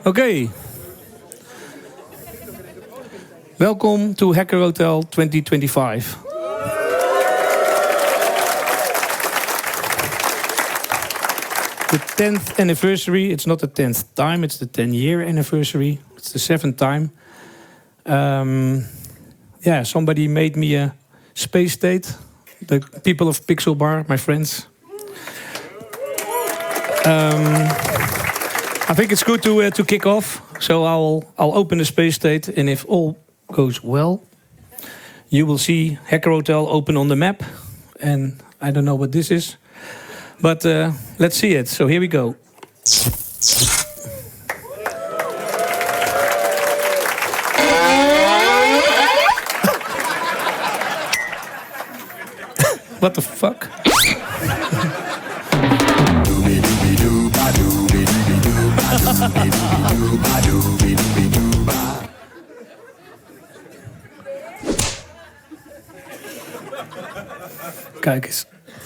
Okay. Welcome to Hacker Hotel 2025. The 10th anniversary. It's not the 10th time, it's the 10-year anniversary. It's the 7th time. Somebody made me a space state. The people of Pixel Bar, my friends. I think it's good to kick off. So I'll open the space state, and if all goes well, you will see Hacker Hotel open on the map. And I don't know what this is, but let's see it. So here we go. What the fuck? Kijk eens.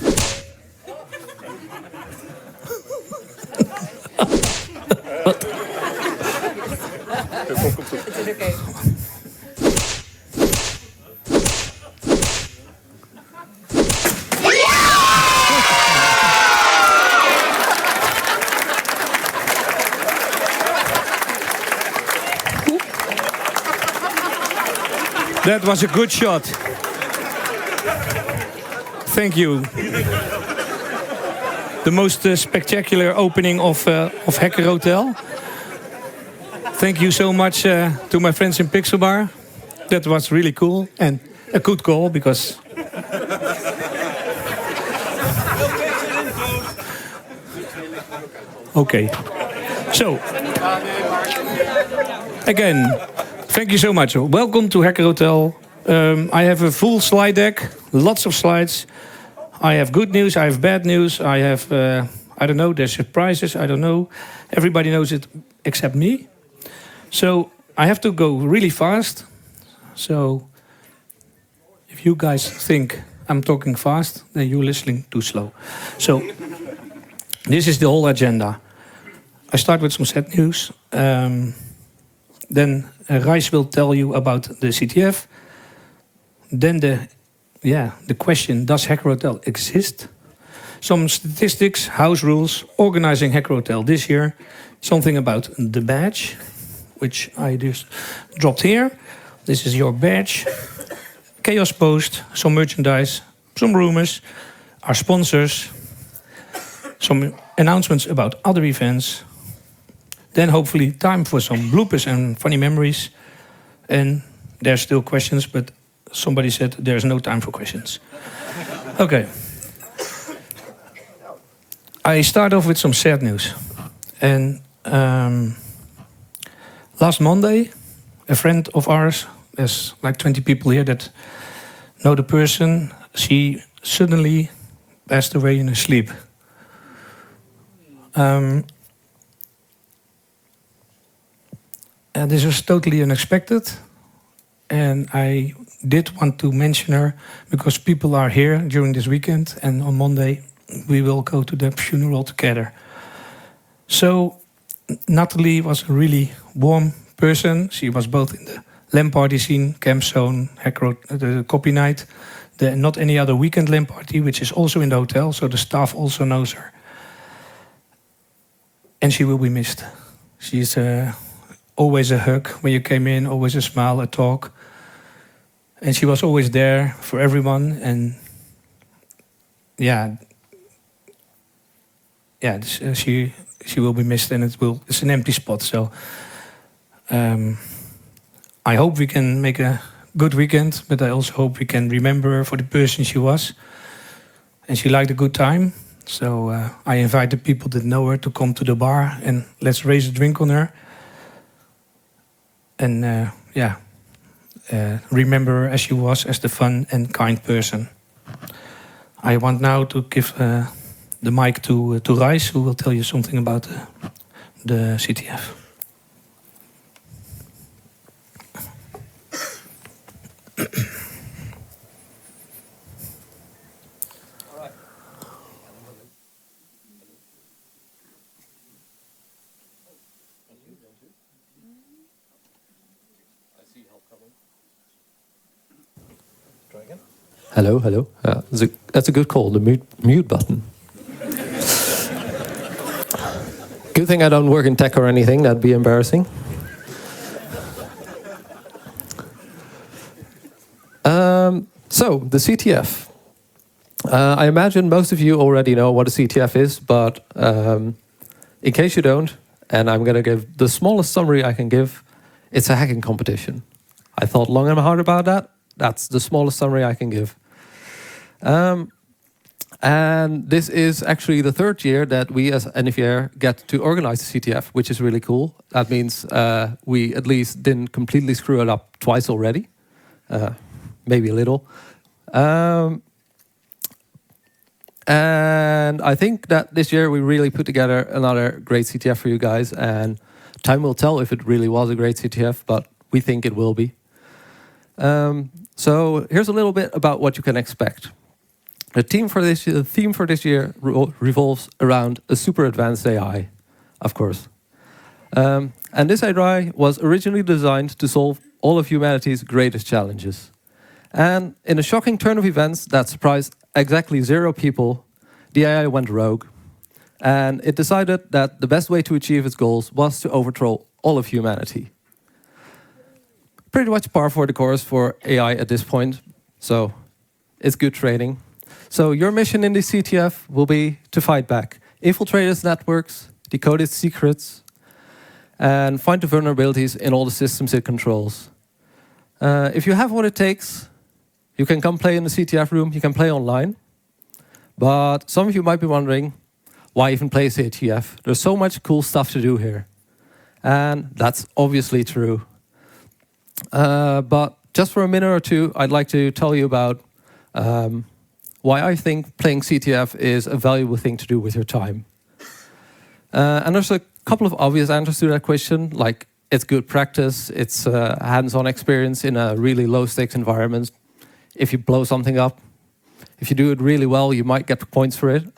Wat? Het is oké. That was a good shot. Thank you. The most spectacular opening of Hacker Hotel. Thank you so much to my friends in Pixel Bar. That was really cool and a good call because. Okay. So. Again, thank you so much. Welcome to Hacker Hotel. I have a full slide deck, lots of slides. I have good news, I have bad news, I have, I don't know, there's surprises, I don't know. Everybody knows it except me. So I have to go really fast. So if you guys think I'm talking fast, then you're listening too slow. So this is the whole agenda. I start with some sad news. Then Rijs will tell you about the CTF. Then the question, does Hacker Hotel exist? Some statistics, house rules, organizing Hacker Hotel this year. Something about the badge, which I just dropped here. This is your badge. Chaos Post, some merchandise, some rumors, our sponsors, some announcements about other events. Then hopefully time for some bloopers and funny memories. And there's still questions, but somebody said there's no time for questions. Okay. I start off with some sad news. And last Monday, a friend of ours, there's like 20 people here that know the person, she suddenly passed away in her sleep. And this was totally unexpected. And I did want to mention her because people are here during this weekend. And on Monday, we will go to the funeral together. So Natalie was a really warm person. She was both in the LAN party scene, Camp Zone, the Copy Night, the Not Any Other Weekend LAN party, which is also in the hotel. So the staff also knows her. And she will be missed. She's always a hug when you came in, always a smile, a talk. And she was always there for everyone. And she will be missed, and it's an empty spot. So I hope we can make a good weekend, but I also hope we can remember her for the person she was. And she liked a good time. So I invite the people that know her to come to the bar and let's raise a drink on her. And remember her as she was, as the fun and kind person. I want now to give the mic to Rijs, who will tell you something about the CTF. Hello, hello. That's a good call, the mute button. Good thing I don't work in tech or anything, that'd be embarrassing. So, the CTF. I imagine most of you already know what a CTF is, but in case you don't, and I'm going to give the smallest summary I can give, it's a hacking competition. I thought long and hard about that. That's the smallest summary I can give. And this is actually the third year that we as NFR get to organize the CTF, which is really cool. That means we at least didn't completely screw it up twice already. Maybe a little. And I think that this year we really put together another great CTF for you guys, and time will tell if it really was a great CTF, but we think it will be. So here's a little bit about what you can expect. The theme for this year revolves around a super advanced AI, of course. And this AI was originally designed to solve all of humanity's greatest challenges. And in a shocking turn of events that surprised exactly 0 people, the AI went rogue. And it decided that the best way to achieve its goals was to overthrow all of humanity. Pretty much par for the course for AI at this point, so it's good training. So your mission in the CTF will be to fight back, infiltrate its networks, decode its secrets, and find the vulnerabilities in all the systems it controls. If you have what it takes, you can come play in the CTF room, you can play online. But some of you might be wondering, why even play CTF? There's so much cool stuff to do here. And that's obviously true. But just for a minute or two, I'd like to tell you about why I think playing CTF is a valuable thing to do with your time. And there's a couple of obvious answers to that question, like it's good practice, it's hands-on experience in a really low-stakes environment. If you blow something up, if you do it really well, you might get points for it.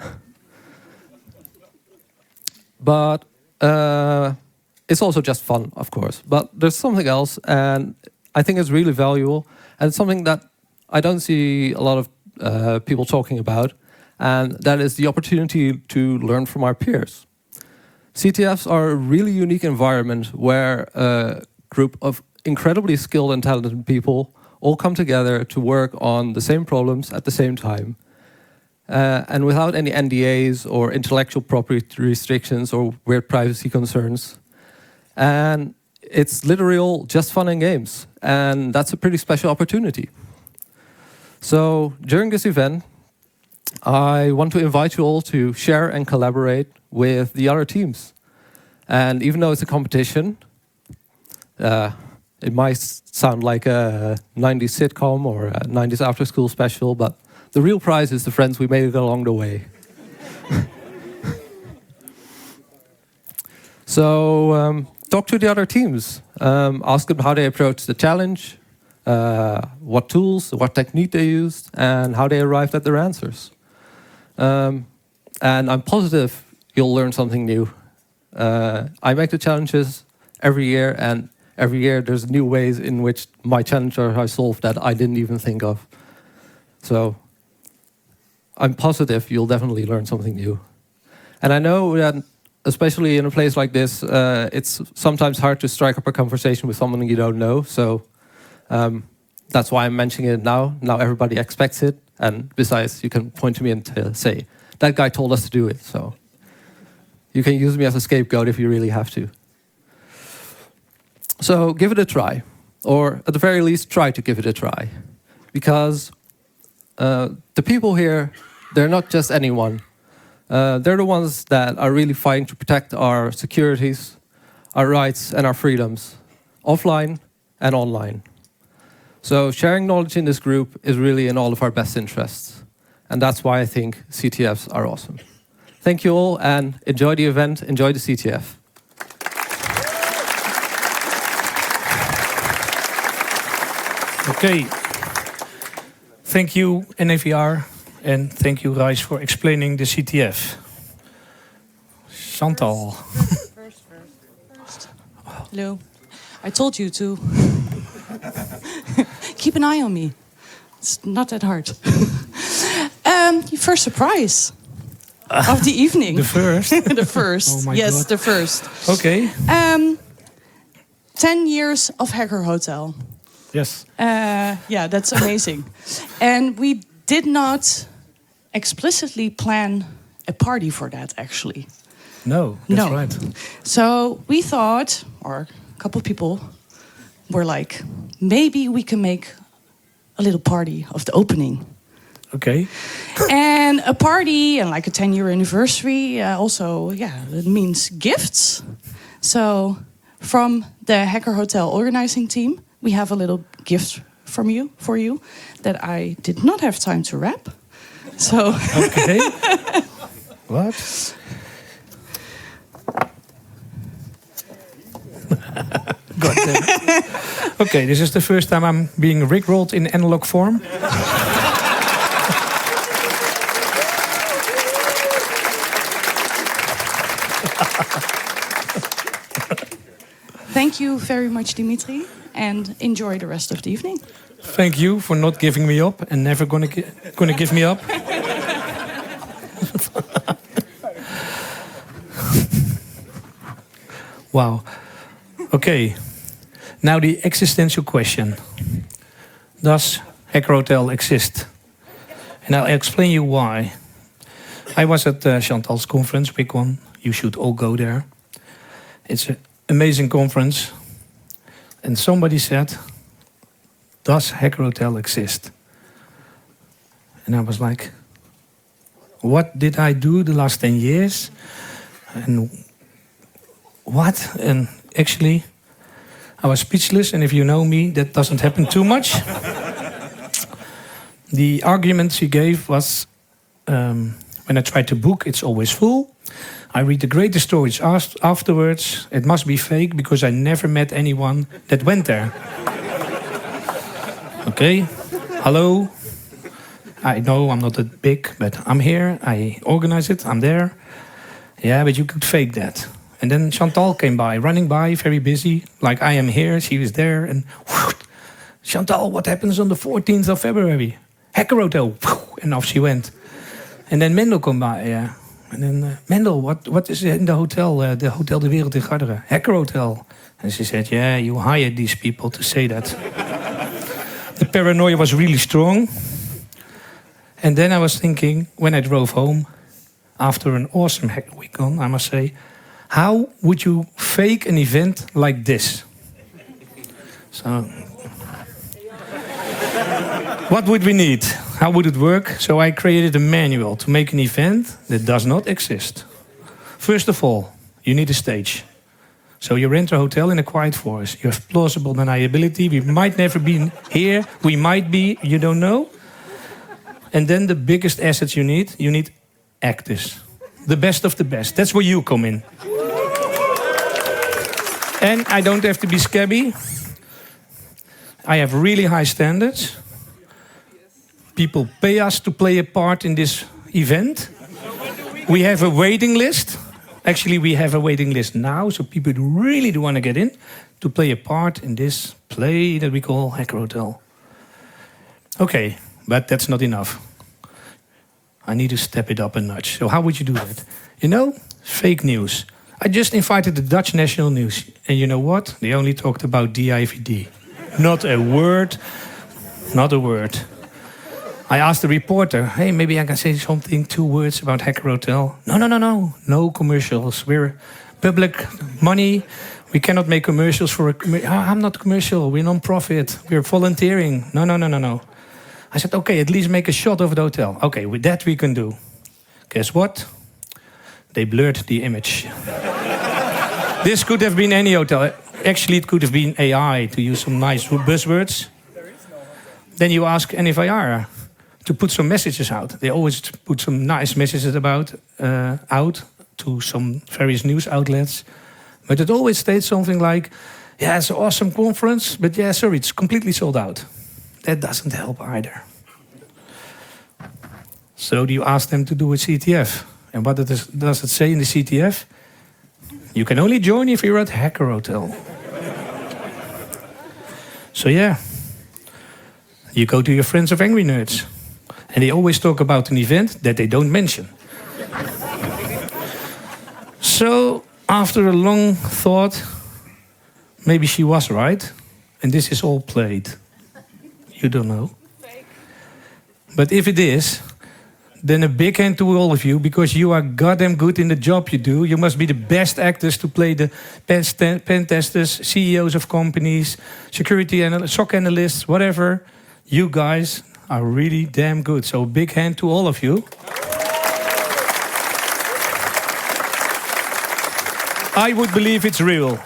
But it's also just fun, of course. But there's something else, and I think it's really valuable, and it's something that I don't see a lot of people talking about, and that is the opportunity to learn from our peers. CTFs are a really unique environment where a group of incredibly skilled and talented people all come together to work on the same problems at the same time. And without any NDAs or intellectual property restrictions or weird privacy concerns. And it's literally all just fun and games. And that's a pretty special opportunity. So during this event, I want to invite you all to share and collaborate with the other teams. And even though it's a competition, it might sound like a 90s sitcom or a 90s after-school special, but the real prize is the friends we made along the way. So talk to the other teams. Ask them how they approached the challenge, what tools, what technique they used, and how they arrived at their answers. And I'm positive you'll learn something new. I make the challenges every year, and every year there's new ways in which my challenges are solved that I didn't even think of. So I'm positive you'll definitely learn something new. And I know that, especially in a place like this, it's sometimes hard to strike up a conversation with someone you don't know. So that's why I'm mentioning it now. Now everybody expects it. And besides, you can point to me and say, that guy told us to do it. So you can use me as a scapegoat if you really have to. So give it a try. Or at the very least, try to give it a try. Because the people here, they're not just anyone. They're the ones that are really fighting to protect our securities, our rights, and our freedoms, offline and online. So sharing knowledge in this group is really in all of our best interests. And that's why I think CTFs are awesome. Thank you all, and enjoy the event, enjoy the CTF. Okay. Thank you, NFR, and thank you, Rijs, for explaining the CTF. Chantal. First. Hello. I told you to keep an eye on me. It's not that hard. First surprise of the evening. The first? The first. Oh my yes, God. the first. Okay. 10 years of Hacker Hotel. Yes. Yeah, that's amazing. And we did not explicitly plan a party for that, actually. No, that's No. right. So we thought, or a couple of people were like, maybe we can make a little party of the opening. Okay. And a party and like a 10-year anniversary also, it means gifts. So from the Hacker Hotel organizing team, we have a little gift for you that I did not have time to wrap. So Okay. What? God damn. Okay, this is the first time I'm being rickrolled in analog form. thank you very much, Dimitri, and enjoy the rest of the evening. Thank you for not giving me up and never gonna give me up. Wow. Okay. Now the existential question. Does Hacker Hotel exist? And I'll explain you why. I was at Chantal's conference, big one. You should all go there. It's an amazing conference. And somebody said, does Hacker Hotel exist? And I was like, what did I do the last 10 years? And what? And actually, I was speechless. And if you know me, that doesn't happen too much. The argument she gave was, when I try to book, it's always full. I read the greatest stories afterwards. It must be fake because I never met anyone that went there. Okay, hello. I know I'm not that big, but I'm here. I organize it. I'm there. Yeah, but you could fake that. And then Chantal came by, running by, very busy. Like I am here, she was there. And whoosh, Chantal, what happens on the 14th of February? Hacker Hotel. Whoosh, and off she went. And then Mendel came by, yeah. And then, Mendel, what is in the hotel De Wereld in Garderen? Hacker Hotel. And she said, yeah, you hired these people to say that. The paranoia was really strong. And then I was thinking, when I drove home, after an awesome Hacker Weekend, I must say, how would you fake an event like this? So, what would we need? How would it work? So I created a manual to make an event that does not exist. First of all, you need a stage. So you rent a hotel in a quiet forest. You have plausible deniability. We might never be here. We might be, you don't know. And then the biggest assets you need actors. The best of the best. That's where you come in. And I don't have to be scabby. I have really high standards. People pay us to play a part in this event. We have a waiting list. Actually, we have a waiting list now, so people who really do want to get in to play a part in this play that we call Hacker Hotel. Okay, but that's not enough. I need to step it up a notch. So how would you do that? You know, fake news. I just invited the Dutch National News. And you know what? They only talked about DIVD. Not a word. Not a word. I asked the reporter, hey, maybe I can say something, 2 words about Hacker Hotel. No. No commercials. We're public money. We cannot make commercials for I'm not commercial. We're non-profit. We're volunteering. No. I said, okay, at least make a shot of the hotel. Okay, with that we can do. Guess what? They blurred the image. This could have been any hotel. Actually, it could have been AI, to use some nice buzzwords. Then you ask NFIR to put some messages out. They always put some nice messages out to some various news outlets. But it always states something like, yeah, it's an awesome conference, but yeah, sorry, it's completely sold out. That doesn't help either. So do you ask them to do a CTF? And what does it say in the CTF? You can only join if you're at Hacker Hotel. So yeah, You go to your friends of Angry Nerds. And they always talk about an event that they don't mention. So, after a long thought, maybe she was right. And this is all played. You don't know. But if it is, then a big hand to all of you, because you are goddamn good in the job you do. You must be the best actors to play the pen testers, CEOs of companies, security analysts, SOC analysts, whatever. You guys are really damn good. So a big hand to all of you. I would believe it's real.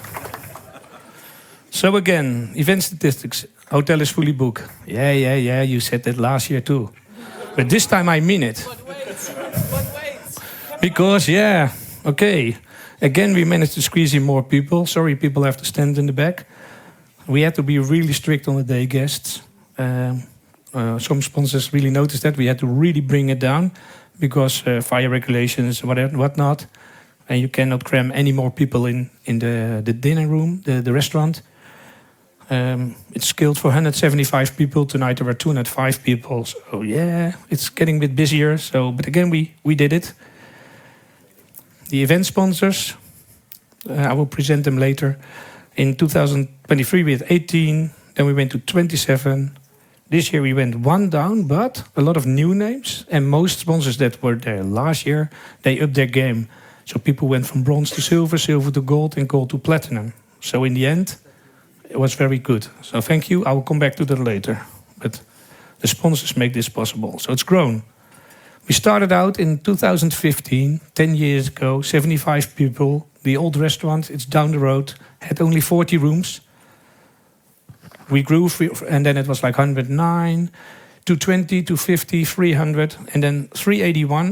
So again, event statistics. Hotel is fully booked. Yeah, you said that last year too. But this time I mean it. What weight? Because, yeah, okay. Again, we managed to squeeze in more people. Sorry, people have to stand in the back. We had to be really strict on the day guests. Some sponsors really noticed that. We had to really bring it down because fire regulations, whatnot. And you cannot cram any more people in the dinner room, the restaurant. It's scheduled for 175 people. Tonight there were 205 people. So yeah, it's getting a bit busier. So, but again, we did it. The event sponsors, I will present them later. In 2023 we had 18. Then we went to 27. This year we went one down, but a lot of new names. And most sponsors that were there last year, they upped their game. So people went from bronze to silver, silver to gold, and gold to platinum. So in the end, it was very good. So thank you. I will come back to that later. But the sponsors make this possible. So it's grown. We started out in 2015, 10 years ago, 75 people. The old restaurant, it's down the road, had only 40 rooms. We grew, and then it was like 109, 220, 250, 300, and then 381.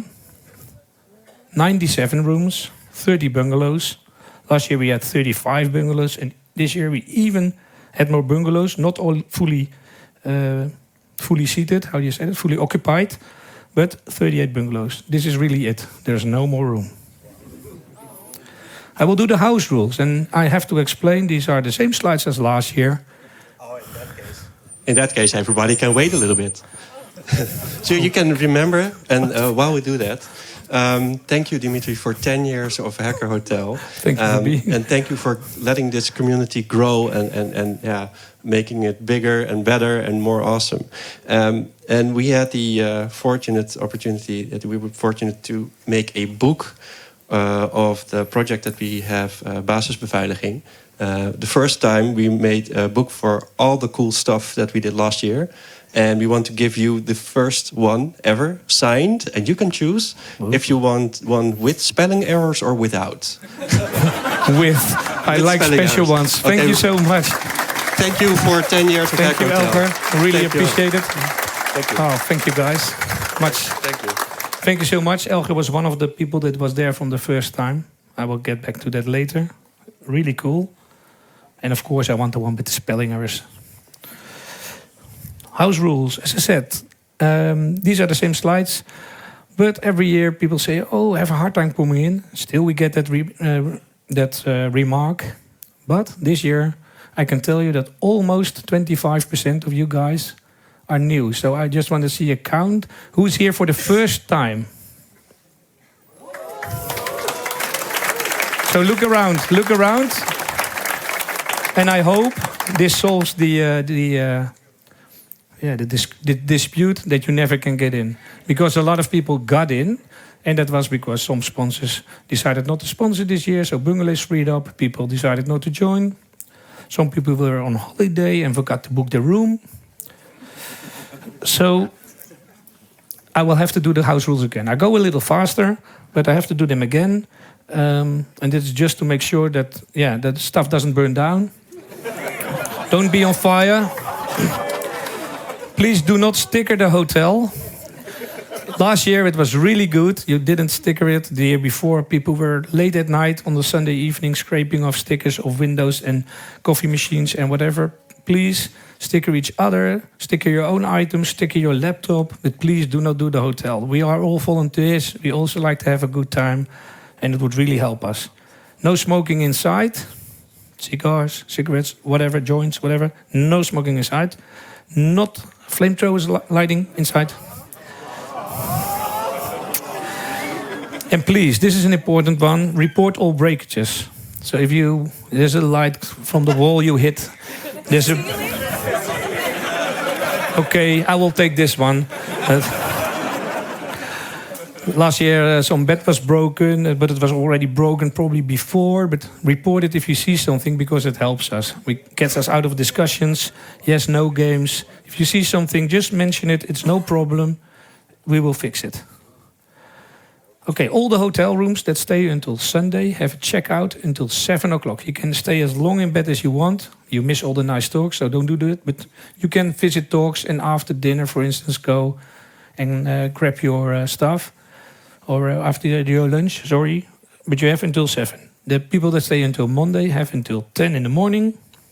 97 rooms, 30 bungalows. Last year we had 35 bungalows, and this year we even had more bungalows, not all fully seated, how do you say it, fully occupied, but 38 bungalows. This is really it. There's no more room. I will do the house rules, and I have to explain, these are the same slides as last year. Oh, in that case, everybody can wait a little bit. So you can remember, and while we do that, thank you, Dimitri, for 10 years of Hacker Hotel. Thank you for being. And thank you for letting this community grow and making it bigger and better and more awesome. And we had the fortunate opportunity that we were fortunate to make a book of the project that we have, Basisbeveiliging. The first time we made a book for all the cool stuff that we did last year. And we want to give you the first one ever, signed. And you can choose if you want one with spelling errors or without. With I like special errors. ones. Thank you so much. Thank you for 10 years of Thank you, Hacker Hotel. Elger. Really Thank you. appreciate it. Thank you. Oh, thank you guys. Much. Thank you. Thank you so much. Elger was one of the people that was there from the first time. I will get back to that later. Really cool. And of course, I want the one with the spelling errors. House rules, as I said, these are the same slides. But every year people say, oh, I have a hard time coming in. Still we get that remark. But this year, I can tell you that almost 25% of you guys are new. So I just want to see a count. Who's here for the first time? So look around. And I hope this solves the dispute that you never can get in. Because a lot of people got in, and that was because some sponsors decided not to sponsor this year, so bungalows freed up, people decided not to join. Some people were on holiday and forgot to book their room. So I will have to do the house rules again. I go a little faster, but I have to do them again. And it's just to make sure that, that stuff doesn't burn down. Don't be on fire. Please do not sticker the hotel. Last year it was really good. You didn't sticker it. The year before, people were late at night on the Sunday evening scraping off stickers of windows and coffee machines and whatever. Please sticker each other, sticker your own items, sticker your laptop, but please do not do the hotel. We are all volunteers. We also like to have a good time, and it would really help us. No smoking inside. Cigars, cigarettes, whatever, joints, whatever. No smoking inside. Not flamethrowers lighting inside? And please, this is an important one. Report all breakages. So if there's a light from the wall you hit, there's a... Okay, I will take this one. Last year, some bed was broken, but it was already broken probably before. But report it if you see something, because it helps us. It gets us out of discussions. Yes, no games. If you see something, just mention it. It's no problem. We will fix it. Okay, all the hotel rooms that stay until Sunday have a checkout until 7 o'clock. You can stay as long in bed as you want. You miss all the nice talks, so don't do that. But you can visit talks and after dinner, for instance, go and grab your stuff. Or after your lunch, sorry. But you have until 7. The people that stay until Monday have until 10 in the morning.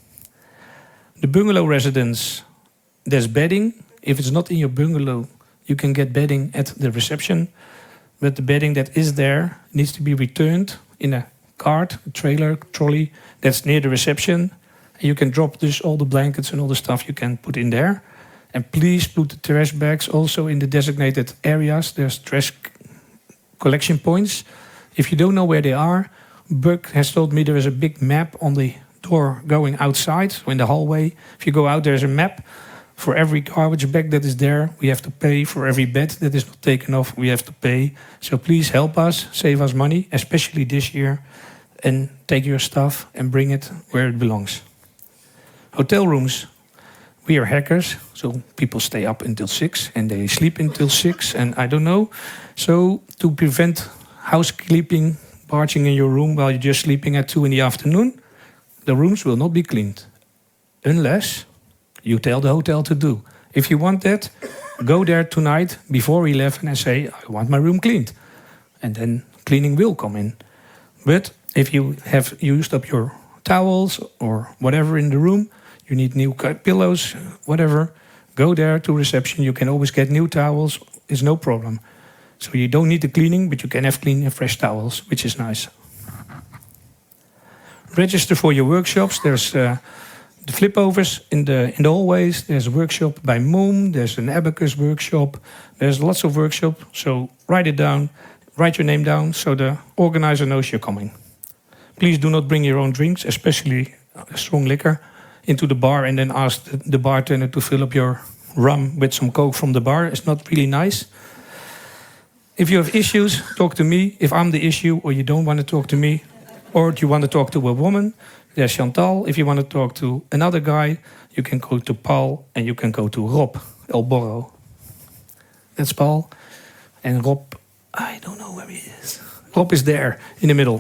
The bungalow residents, there's bedding. If it's not in your bungalow, you can get bedding at the reception. But the bedding that is there needs to be returned in a cart, a trailer, trolley that's near the reception. And you can drop just all the blankets and all the stuff you can put in there. And please put the trash bags also in the designated areas. There's trash collection points. If you don't know where they are, Buck has told me there is a big map on the door going outside, so in the hallway. If you go out, there's a map. For every garbage bag that is there, we have to pay. For every bed that is not taken off, we have to pay. So please help us, save us money, especially this year. And take your stuff and bring it where it belongs. Hotel rooms. We are hackers, so people stay up until 6 and they sleep until 6 and I don't know. So to prevent housekeeping barging in your room while you're just sleeping at 2 in the afternoon, the rooms will not be cleaned. Unless you tell the hotel to do. If you want that, go there tonight before 11 and say, I want my room cleaned. And then cleaning will come in. But if you have used up your towels or whatever in the room, you need new pillows, whatever, go there to reception. You can always get new towels. It's no problem. So you don't need the cleaning, but you can have clean and fresh towels, which is nice. Register for your workshops. There's the flipovers in the hallways. There's a workshop by Moom. There's an abacus workshop. There's lots of workshops. So write it down. Write your name down so the organizer knows you're coming. Please do not bring your own drinks, especially strong liquor, into the bar and then ask the bartender to fill up your rum with some Coke from the bar. It's not really nice. If you have issues, talk to me. If I'm the issue or you don't want to talk to me, or you want to talk to a woman, there's Chantal. If you want to talk to another guy, you can go to Paul and you can go to Rob Elborro. That's Paul. And Rob, I don't know where he is. Rob is there in the middle.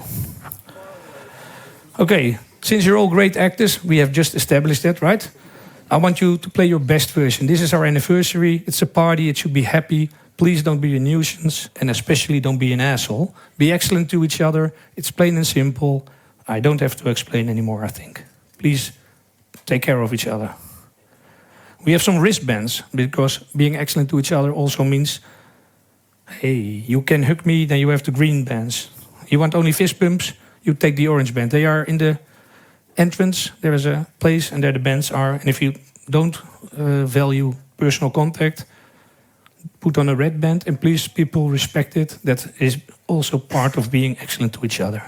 Okay, since you're all great actors, we have just established that, right? I want you to play your best version. This is our anniversary. It's a party. It should be happy. Please don't be a nuisance, and especially don't be an asshole. Be excellent to each other. It's plain and simple. I don't have to explain anymore, I think. Please take care of each other. We have some wristbands, because being excellent to each other also means, hey, you can hug me, then you have the green bands. You want only fist bumps, you take the orange band. They are in the entrance. There is a place, and there the bands are. And if you don't value personal contact, put on a red band, and please, people, respect it. That is also part of being excellent to each other.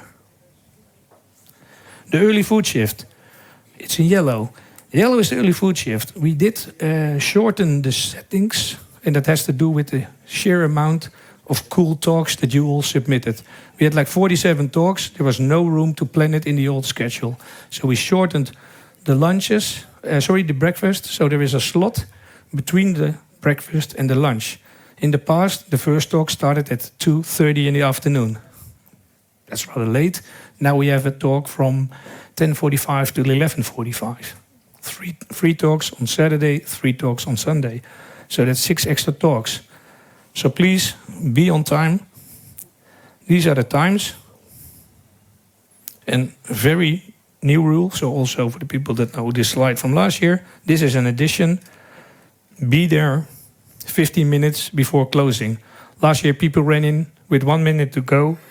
The early food shift. It's in yellow. Yellow is the early food shift. We did shorten the settings, and that has to do with the sheer amount of cool talks that you all submitted. We had like 47 talks. There was no room to plan it in the old schedule. So we shortened the lunches, the breakfast. So there is a slot between the breakfast and the lunch. In the past, the first talk started at 2:30 in the afternoon. That's rather late. Now we have a talk from 10:45 to 11:45. Three talks on Saturday, 3 talks on Sunday. So that's 6 extra talks. So please, be on time. These are the times. And very new rule, so also for the people that know this slide from last year, this is an addition. Be there 15 minutes before closing. Last year, people ran in with 1 minute to go,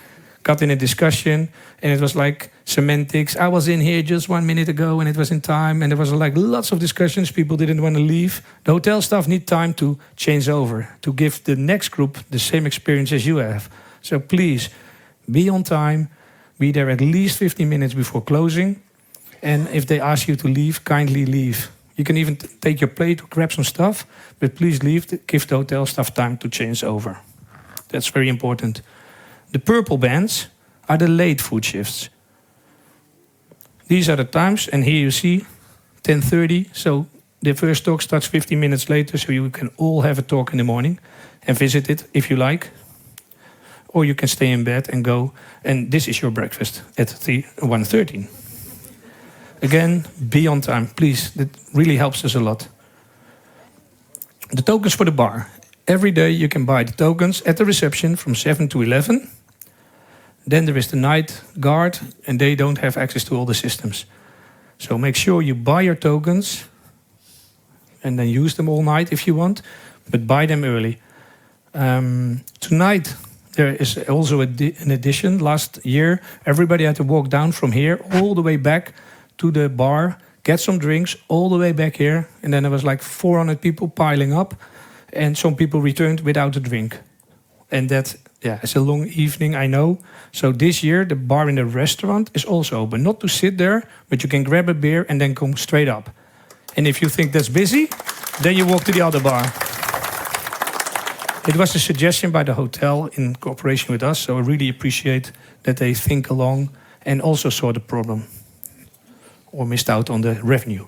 got in a discussion, and it was like semantics. I was in here just 1 minute ago, and it was in time, and there was like lots of discussions. People didn't want to leave. The hotel staff need time to change over, to give the next group the same experience as you have. So please, be on time, be there at least 15 minutes before closing, and if they ask you to leave, kindly leave. You can even take your plate or grab some stuff, but please leave. Give the hotel staff time to change over. That's very important. The purple bands are the late food shifts. These are the times, and here you see 10:30. So the first talk starts 15 minutes later, so you can all have a talk in the morning and visit it if you like. Or you can stay in bed and go, and this is your breakfast at 1:13. Again, be on time, please. That really helps us a lot. The tokens for the bar. Every day you can buy the tokens at the reception from 7 to 11. Then there is the night guard, and they don't have access to all the systems. So make sure you buy your tokens and then use them all night if you want, but buy them early. Tonight, there is also an addition. Last year, everybody had to walk down from here all the way back to the bar, get some drinks, all the way back here. And then there was like 400 people piling up, and some people returned without a drink. And that, yeah, it's a long evening, I know. So this year, the bar in the restaurant is also open. Not to sit there, but you can grab a beer and then come straight up. And if you think that's busy, then you walk to the other bar. It was a suggestion by the hotel in cooperation with us, so I really appreciate that they think along and also saw the problem. Or missed out on the revenue.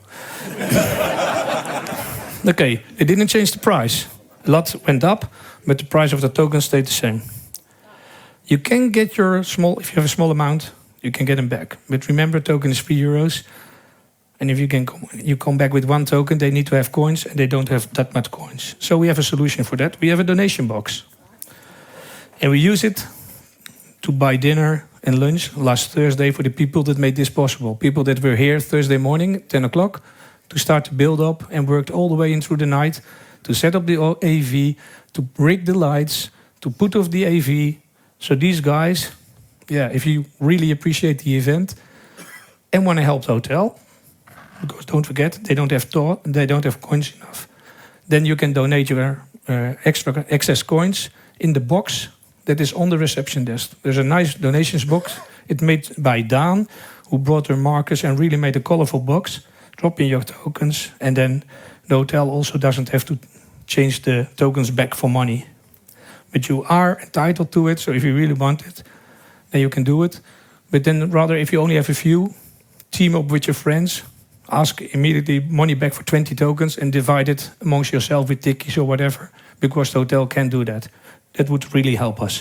Okay, they didn't change the price. A lot went up, but the price of the token stayed the same. You can get your small, if you have a small amount, you can get them back. But remember, token is €3. And if you come back with 1 token, they need to have coins, and they don't have that much coins. So we have a solution for that. We have a donation box. And we use it to buy dinner and lunch last Thursday for the people that made this possible. People that were here Thursday morning, 10 o'clock, to start to build up and worked all the way in through the night to set up the AV, to rig the lights, to put off the AV. So these guys, yeah, if you really appreciate the event and want to help the hotel, because don't forget, they don't have coins enough, then you can donate your extra excess coins in the box that is on the reception desk. There's a nice donations box. It's made by Daan, who brought her markers and really made a colorful box. Drop in your tokens, and then the hotel also doesn't have to change the tokens back for money. But you are entitled to it, so if you really want it, then you can do it. But then rather, if you only have a few, team up with your friends, ask immediately money back for 20 tokens and divide it amongst yourself with tikkies or whatever, because the hotel can do that. That would really help us.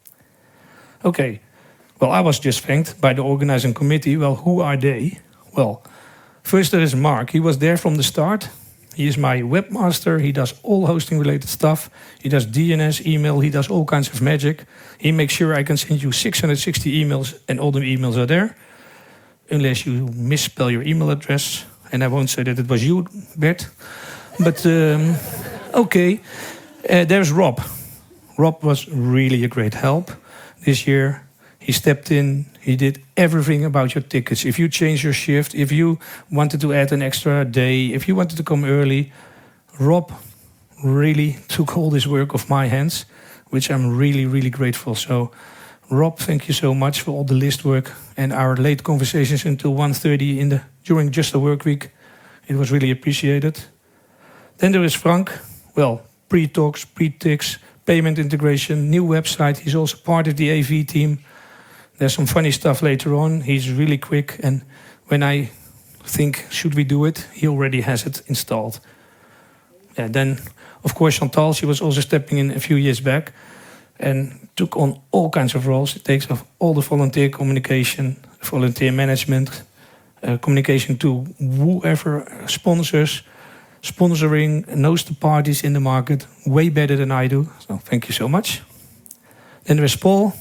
Okay, well, I was just thanked by the organizing committee. Well, who are they? Well, first there is Mark. He was there from the start. He is my webmaster. He does all hosting-related stuff. He does DNS, email. He does all kinds of magic. He makes sure I can send you 660 emails, and all the emails are there. Unless you misspell your email address. And I won't say that it was you, Bert. But, okay. There's Rob. Rob was really a great help this year. He stepped in. He did everything about your tickets. If you change your shift, if you wanted to add an extra day, if you wanted to come early, Rob really took all this work off my hands, which I'm really, really grateful. So, Rob, thank you so much for all the list work and our late conversations until 1:30 during just the work week. It was really appreciated. Then there is Frank. Well, pre-talks, pre-ticks, payment integration, new website. He's also part of the AV team. There's some funny stuff later on. He's really quick, and when I think, should we do it, he already has it installed. Yeah, then, of course, Chantal, she was also stepping in a few years back and took on all kinds of roles. It takes off all the volunteer communication, volunteer management, communication to whoever sponsors, sponsoring, knows the parties in the market way better than I do. So thank you so much. Then there is Paul.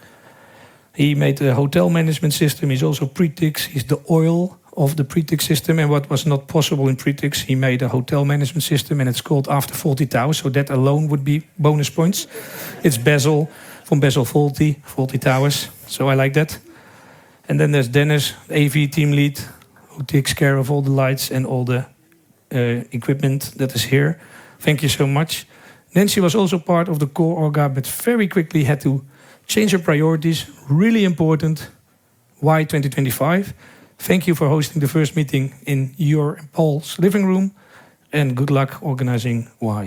He made the hotel management system. He's also Pretix. He's the oil of the Pretix system. And what was not possible in Pretix, he made a hotel management system, and it's called After 40,000. So that alone would be bonus points. It's Basil from best wel Faulty Towers. So I like that. And then there's Dennis, AV team lead, who takes care of all the lights and all the equipment that is here. Thank you so much. Nancy was also part of the core orga, but very quickly had to change her priorities. Really important. Why 2025? Thank you for hosting the first meeting in your and Paul's living room. And good luck organizing Why.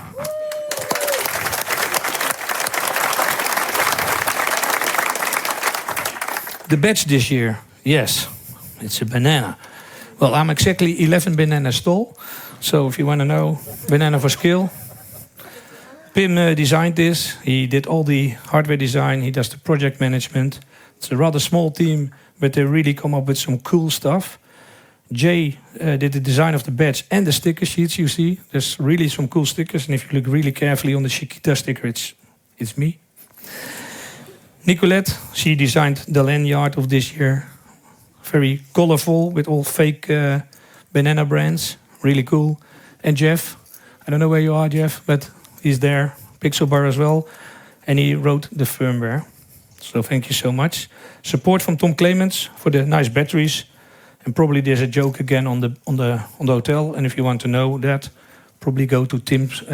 The badge this year, yes, it's a banana. Well, I'm exactly 11 bananas tall. So if you want to know, banana for skill. Pim designed this. He did all the hardware design. He does the project management. It's a rather small team, but they really come up with some cool stuff. Jay did the design of the badge and the sticker sheets you see. There's really some cool stickers. And if you look really carefully on the Chiquita sticker, it's me. Nicolette, she designed the lanyard of this year. Very colorful with all fake banana brands. Really cool. And Jeff, I don't know where you are, Jeff, but he's there. Pixel bar as well. And he wrote the firmware. So thank you so much. Support from Tom Clements for the nice batteries. And probably there's a joke again on the hotel. And if you want to know that, probably go to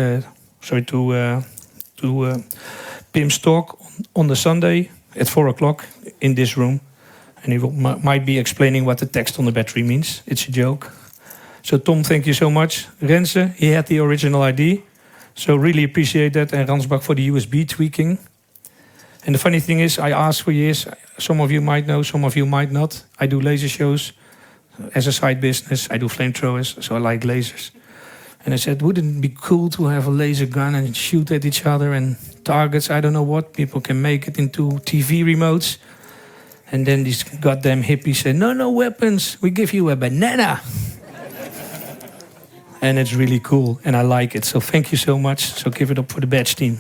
Pim's talk on the Sunday at 4:00 in this room. And he might be explaining what the text on the battery means. It's a joke. So Tom, thank you so much. Renze, he had the original ID. So really appreciate that. And Ransbach for the USB tweaking. And the funny thing is, I asked for years. Some of you might know, some of you might not. I do laser shows as a side business. I do flamethrowers, so I like lasers. And I said, wouldn't it be cool to have a laser gun and shoot at each other and targets? I don't know what. People can make it into TV remotes. And then these goddamn hippies said, no weapons. We give you a banana. And it's really cool. And I like it. So thank you so much. So give it up for the badge team.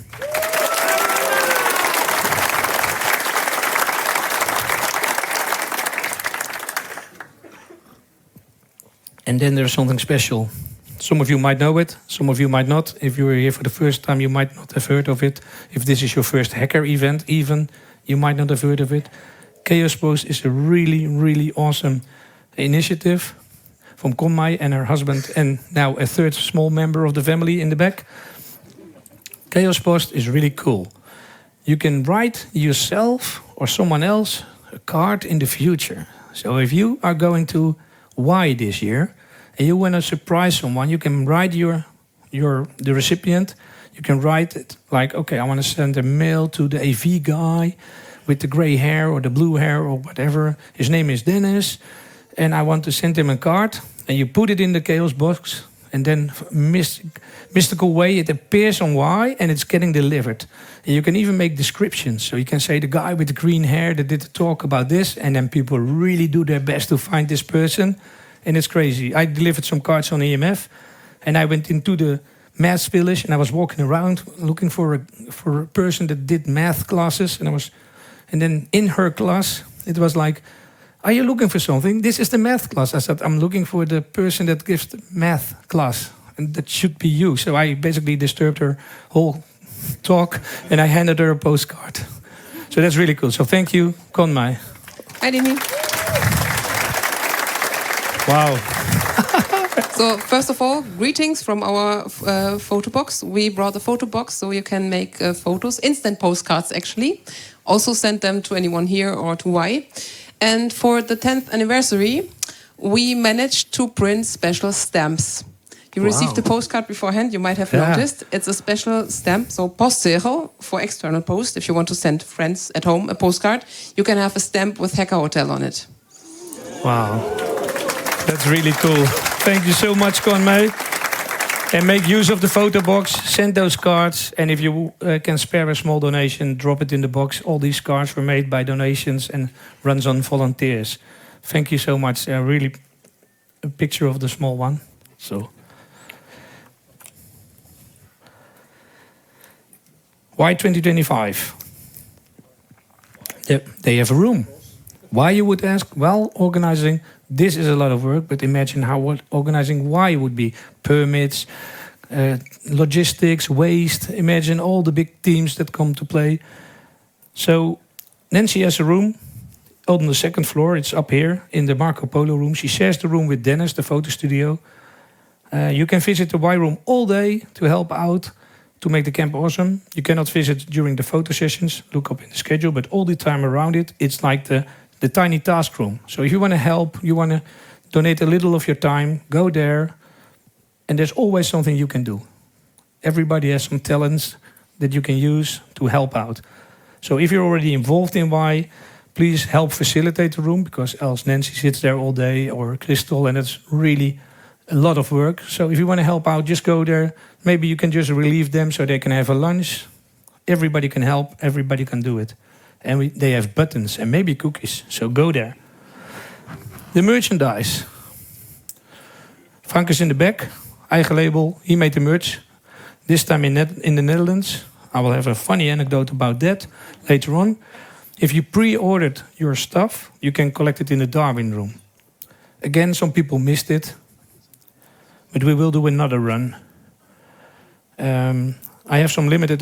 And then there's something special. Some of you might know it, some of you might not. If you were here for the first time, you might not have heard of it. If this is your first hacker event, even, you might not have heard of it. Chaos Post is a really, really awesome initiative from Konmai and her husband, and now a third small member of the family in the back. Chaos Post is really cool. You can write yourself or someone else a card in the future. So if you are going to Why this year, and you want to surprise someone, you can write the recipient. You can write it like, okay, I want to send a mail to the AV guy with the gray hair or the blue hair or whatever. His name is Dennis, and I want to send him a card. And you put it in the Chaos box, and then mystical way it appears on Why, and it's getting delivered. And you can even make descriptions. So you can say the guy with the green hair that did the talk about this, and then people really do their best to find this person. And it's crazy. I delivered some cards on EMF, and I went into the math village, and I was walking around looking for a person that did math classes, and then in her class it was like, are you looking for something? This is the math class. I said, I'm looking for the person that gives the math class, and that should be you. So I basically disturbed her whole talk, and I handed her a postcard. So that's really cool. So thank you, Konmai. Hi, Demi. Wow. So first of all, greetings from our photo box. We brought a photo box so you can make photos, instant postcards actually. Also send them to anyone here or to Why. And for the 10th anniversary, we managed to print special stamps. You received the postcard beforehand, you might have noticed. It's a special stamp, so postzegel for external post. If you want to send friends at home a postcard, you can have a stamp with Hacker Hotel on it. Wow. That's really cool. Thank you so much, Konmai. And make use of the photo box, send those cards. And if you can spare a small donation, drop it in the box. All these cards were made by donations and runs on volunteers. Thank you so much. Really a picture of the small one. So, why 2025? They have a room. Why, you would ask? Well, organizing this is a lot of work, but imagine what organizing Why would be. Permits, logistics, waste. Imagine all the big teams that come to play. So Nancy has a room on the second floor. It's up here in the Marco Polo room. She shares the room with Dennis, the photo studio. You can visit the Y room all day to help out, to make the camp awesome. You cannot visit during the photo sessions. Look up in the schedule, but all the time around it, it's like the tiny task room. So if you want to help, you want to donate a little of your time, go there. And there's always something you can do. Everybody has some talents that you can use to help out. So if you're already involved in Y, please help facilitate the room, because else Nancy sits there all day, or Crystal, and it's really a lot of work. So if you want to help out, just go there. Maybe you can just relieve them so they can have a lunch. Everybody can help, everybody can do it. And they have buttons and maybe cookies, so go there. The merchandise. Frank is in the back, eigen label, he made the merch. This time in the Netherlands. I will have a funny anecdote about that later on. If you pre-ordered your stuff, you can collect it in the Darwin room. Again, some people missed it, but we will do another run. I have some limited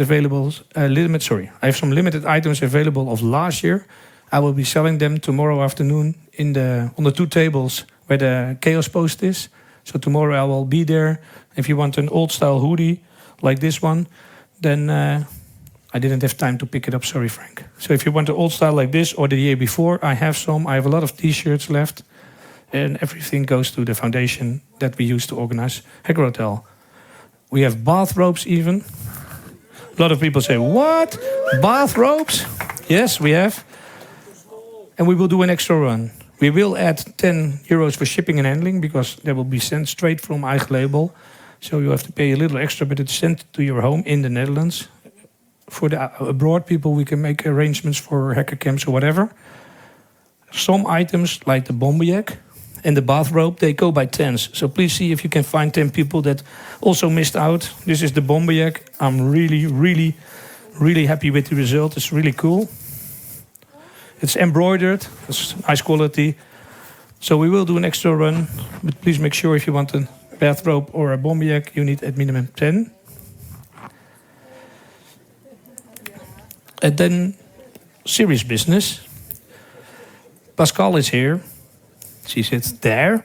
items available of last year. I will be selling them tomorrow afternoon on the 2 tables where the Chaos Post is. So tomorrow I will be there. If you want an old style hoodie like this one, then I didn't have time to pick it up. Sorry, Frank. So if you want an old style like this or the year before, I have some. I have a lot of t-shirts left. And everything goes to the foundation that we use to organize Hacker Hotel. We have bathrobes even. A lot of people say, what? Bathrobes? Yes, we have. And we will do an extra run. We will add 10 euros for shipping and handling, because they will be sent straight from eigen label. So you have to pay a little extra, but it's sent to your home in the Netherlands. For the abroad people, we can make arrangements for hacker camps or whatever. Some items, like the bomberjack and the bathrobe, they go by tens. So please see if you can find 10 people that also missed out. This is the bomberjack. I'm really happy with the result. It's really cool. It's embroidered. It's nice quality. So we will do an extra run. But please make sure if you want a bathrobe or a bomberjack, you need at minimum 10. And then serious business. Pascal is here. She sits there.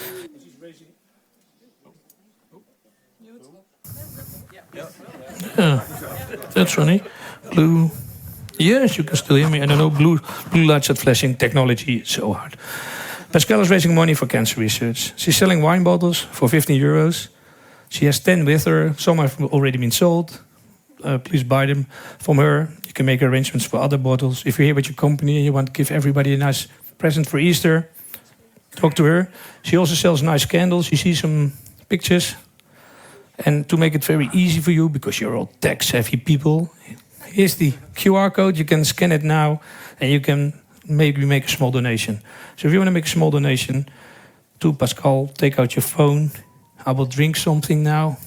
Yeah, that's funny. Blue. Yes, you can still hear me. I don't know. Blue lights are flashing. Technology is so hard. Pascal is raising money for cancer research. She's selling wine bottles for 15 euros. She has 10 with her. Some have already been sold. Please buy them from her. You can make arrangements for other bottles. If you're here with your company and you want to give everybody a nice present for Easter, talk to her. She also sells nice candles. You see some pictures. And to make it very easy for you, because you're all tech-savvy people, here's the QR code. You can scan it now, and you can maybe make a small donation. So if you want to make a small donation to Pascal, take out your phone. I will drink something now.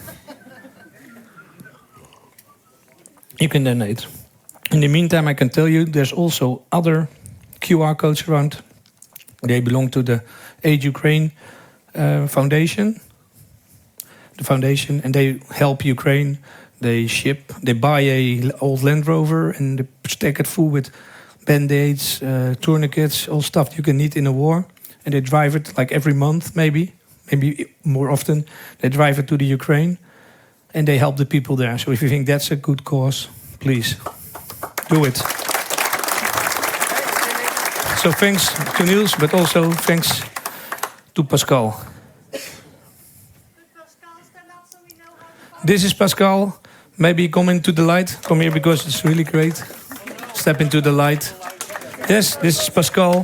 You can donate. In the meantime, I can tell you there's also other QR codes around. They belong to the Aid Ukraine Foundation. The foundation, and they help Ukraine. They buy a old Land Rover and they stack it full with band-aids, tourniquets, all stuff you can need in a war. And they drive it like every month, maybe more often. They drive it to the Ukraine, and they help the people there. So if you think that's a good cause, please do it. So thanks to Niels, but also thanks to Pascal. This is Pascal. Maybe come into the light. Come here because it's really great. Step into the light. Yes, this is Pascal.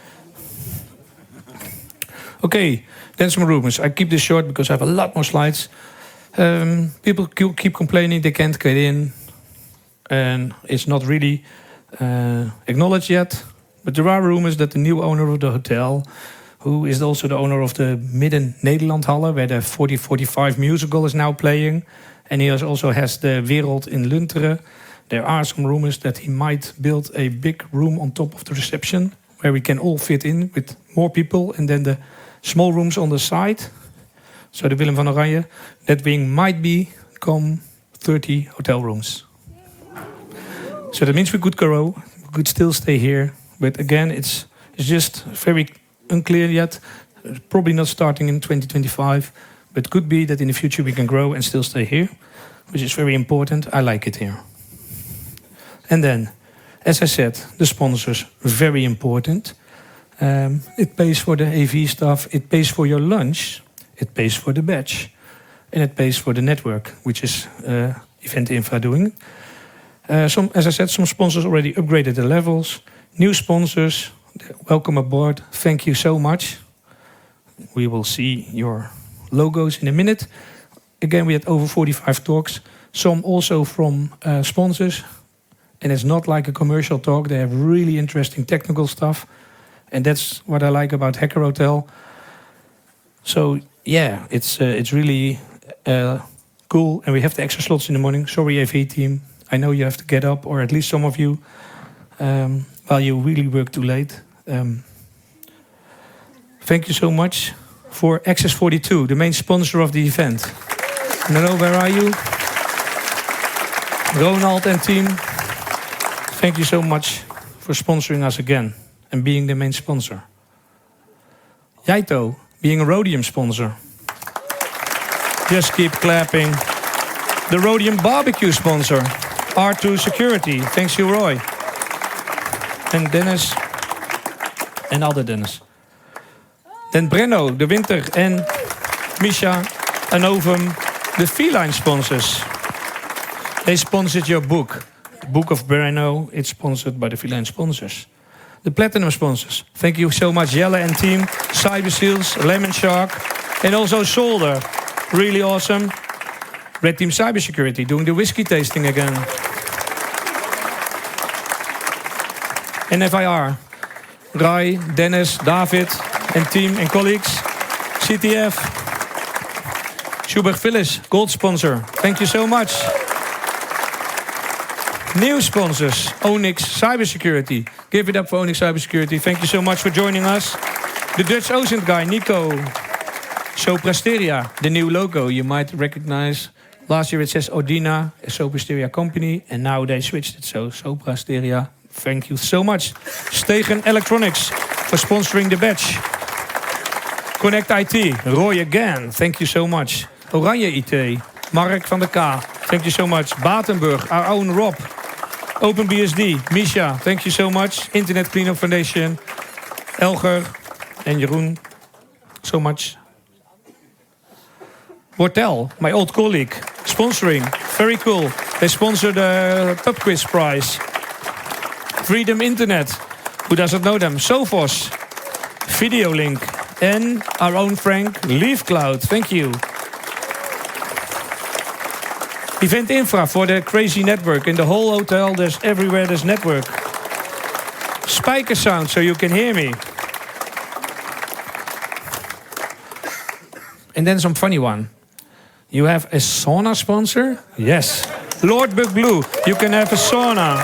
Okay, then some rumors. I keep this short because I have a lot more slides. People keep complaining they can't get in. And it's not really acknowledged yet. But there are rumors that the new owner of the hotel, who is also the owner of the Midden Nederlandhalle, where the 4045 musical is now playing. And he also has the Wereld in Lunteren. There are some rumors that he might build a big room on top of the reception, where we can all fit in with more people. And then the small rooms on the side, so the Willem van Oranje, that wing might become 30 hotel rooms. So that means we could grow, we could still stay here. But again, it's just very unclear yet. Probably not starting in 2025, but could be that in the future we can grow and still stay here, which is very important. I like it here. And then, as I said, the sponsors, very important. It pays for the AV stuff, it pays for your lunch, it pays for the badge, and it pays for the network, which is Event Infra doing. As I said, some sponsors already upgraded the levels. New sponsors, welcome aboard. Thank you so much. We will see your logos in a minute. Again, we had over 45 talks. Some also from sponsors. And it's not like a commercial talk. They have really interesting technical stuff. And that's what I like about Hacker Hotel. So yeah, it's really cool. And we have the extra slots in the morning. Sorry, AV team. I know you have to get up, or at least some of you, while you really work too late. Thank you so much for Access 42, the main sponsor of the event. Hello, where are you? Ronald and team, thank you so much for sponsoring us again and being the main sponsor. Jaito, being a Rhodium sponsor. Just keep clapping. The Rhodium barbecue sponsor, R2 Security. Thanks you, Roy. And Dennis. And other Dennis. Then Brenno, De Winter en Misha and Novum, the Feline sponsors. They sponsored your book. The book of Brenno, it's sponsored by the Feline sponsors. The Platinum sponsors. Thank you so much, Jelle and team. Cyber Seals, Lemon Shark, and also Solder. Really awesome. Red Team Cybersecurity doing the whiskey tasting again. And FIR. Rai, Dennis, David, and team and colleagues. CTF. Schubert Phyllis, gold sponsor. Thank you so much. New sponsors, Onyx Cybersecurity. Give it up for Onyx Cybersecurity. Thank you so much for joining us. The Dutch Ocean guy, Nico. Soprasteria, the new logo you might recognize. Last year it says Odina, a Soprasteria company. And now they switched it, so Soprasteria. Thank you so much. Stegen Electronics for sponsoring the badge. Connect IT, Roy again. Thank you so much. Oranje IT, Mark van der K. Thank you so much. Batenburg, our own Rob. OpenBSD, Misha. Thank you so much. Internet Cleanup Foundation, Elger and Jeroen. So much. Wortel, my old colleague, sponsoring. Very cool. They sponsor the Pub Quiz Prize. Freedom Internet, who doesn't know them? Sophos, Videolink, and our own Frank, LeafCloud. Thank you. Event Infra for the crazy network. In the whole hotel, there's everywhere there's network. Spiker sound, so you can hear me. And then some funny one. You have a sauna sponsor? Yes. Lord Bug Blue, you can have a sauna.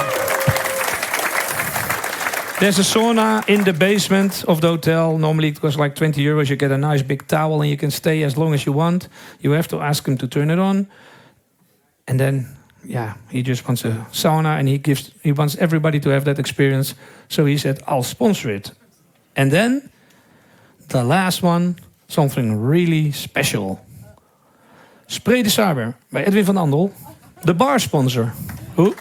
There's a sauna in the basement of the hotel. Normally it costs like 20 euros. You get a nice big towel and you can stay as long as you want. You have to ask him to turn it on. And then, yeah, he just wants a sauna and he wants everybody to have that experience. So he said, I'll sponsor it. And then, the last one, something really special. Spray de Cyber by Edwin van Andel, the bar sponsor. Ooh.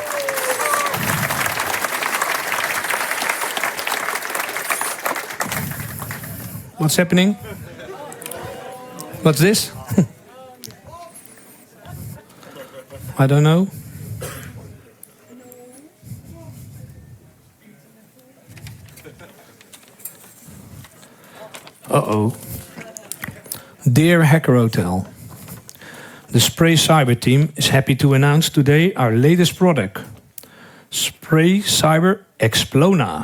What's happening? What's this? I don't know. Uh-oh. Dear Hacker Hotel, the Spray Cyber team is happy to announce today our latest product, Spray Cyber Explona.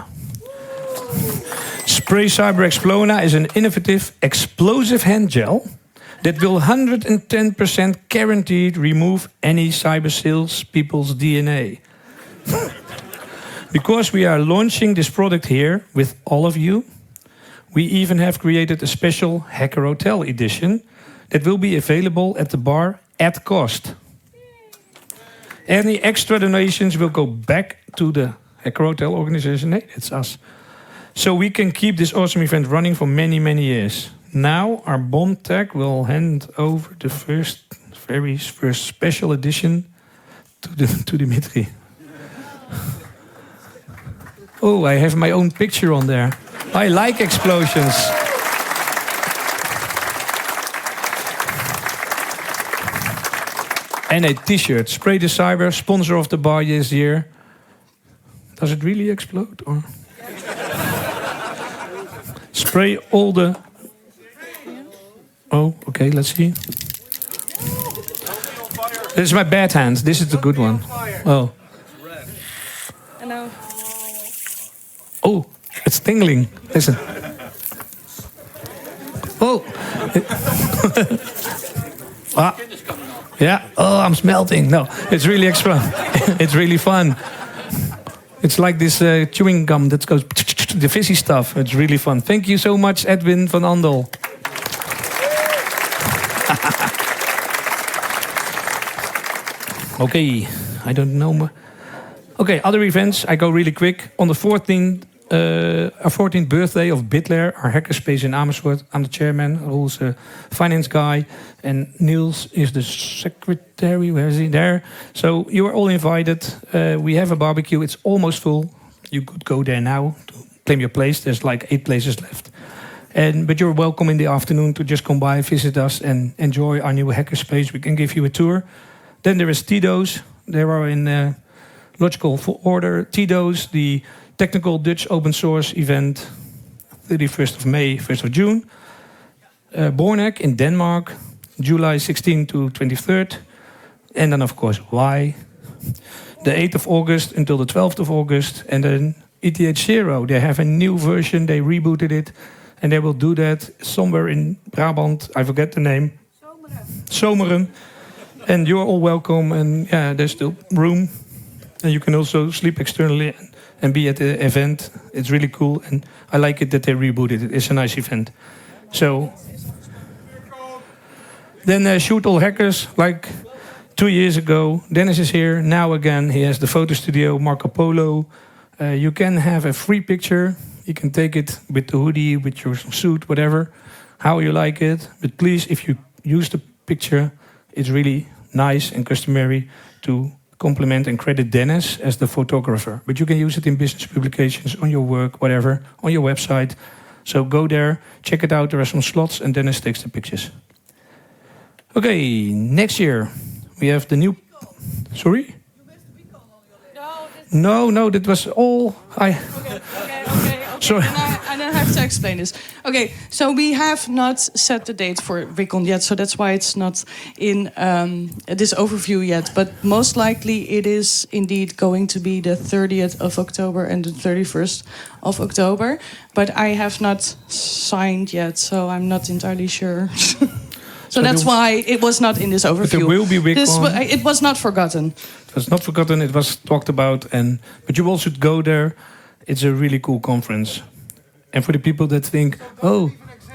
Spray Cyber Explona is an innovative explosive hand gel that will 110% guaranteed remove any cyber sales people's DNA. Because we are launching this product here with all of you, we even have created a special Hacker Hotel edition that will be available at the bar at cost. Any extra donations will go back to the Hacker Hotel organization. Hey, it's us. So we can keep this awesome event running for many, many years. Now our Bond Tech will hand over the very first special edition to Dimitri. Oh, I have my own picture on there. I like explosions. And a t-shirt. Spray the Cyber, sponsor of the bar this year. Does it really explode? Or? Spray all the... Oh, okay, let's see. This is my bad hand. This is the good one. Oh. Oh, it's tingling. Listen. Oh. Ah. Yeah. Oh, I'm smelting. No, it's really extra. It's really fun. It's like this chewing gum that goes the fizzy stuff. It's really fun. Thank you so much, Edwin van Andel. Okay, I don't know. Okay, other events. I go really quick. On the 14th, our 14th birthday of Bitlair, our hackerspace in Amersfoort. I'm the chairman. Roel's a finance guy, and Niels is the secretary. Where is he? There. So you are all invited. We have a barbecue. It's almost full. You could go there now to claim your place. There's like 8 places left. But you're welcome in the afternoon to just come by, visit us, and enjoy our new hackerspace. We can give you a tour. Then there is TDOS. There are in logical order. TDOS, the technical Dutch open source event, 31st of May, 1st of June. Bornek in Denmark, July 16 to 23rd. And then, of course, why? The 8th of August until the 12th of August. And then ETH0, they have a new version. They rebooted it. And they will do that somewhere in Brabant. I forget the name. Zomeren. And you're all welcome. And yeah, there's still room. And you can also sleep externally and be at the event. It's really cool. And I like it that they rebooted it. It's a nice event. So then Shoot All Hackers, like 2 years ago. Dennis is here. Now again, he has the photo studio, Marco Polo. You can have a free picture. You can take it with the hoodie, with your suit, whatever, how you like it. But please, if you use the picture, it's really nice and customary to compliment and credit Dennis as the photographer. But you can use it in business publications, on your work, whatever, on your website. So go there, check it out. There are some slots, and Dennis takes the pictures. Okay, next year we have the new... Sorry? No, that was all I... Sorry. And I have to explain this. Okay, so we have not set the date for Wikon yet, so that's why it's not in this overview yet. But most likely it is indeed going to be the 30th of October and the 31st of October. But I have not signed yet, so I'm not entirely sure. So that's why it was not in this overview. But there will be Wikon. It was not forgotten. It was not forgotten. It was talked about, but you all should go there. It's a really cool conference. And for the people that think, oh,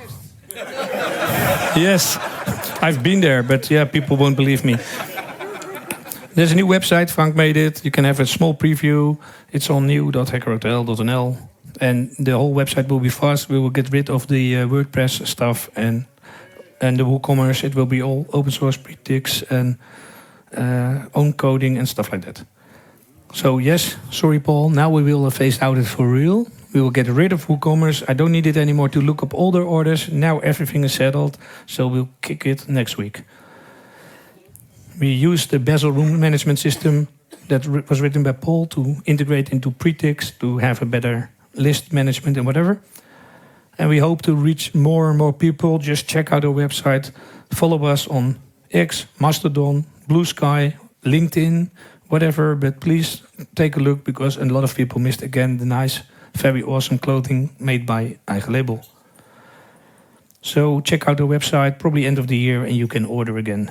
yes, I've been there, but yeah, people won't believe me. There's a new website, Frank made it. You can have a small preview. It's on new.hackerhotel.nl. And the whole website will be fast. We will get rid of the WordPress stuff and the WooCommerce. It will be all open source pre-ticks and own coding and stuff like that. So yes, sorry Paul, now we will phase out it for real. We will get rid of WooCommerce. I don't need it anymore to look up older orders. Now everything is settled, so we'll kick it next week. We use the Bazel room management system that was written by Paul to integrate into pre-ticks to have a better list management and whatever. And we hope to reach more and more people. Just check out our website. Follow us on X, Mastodon, Blue Sky, LinkedIn, whatever. But please take a look, because a lot of people missed again the nice, very awesome clothing made by Eigen Label. So check out our website, probably end of the year, and you can order again.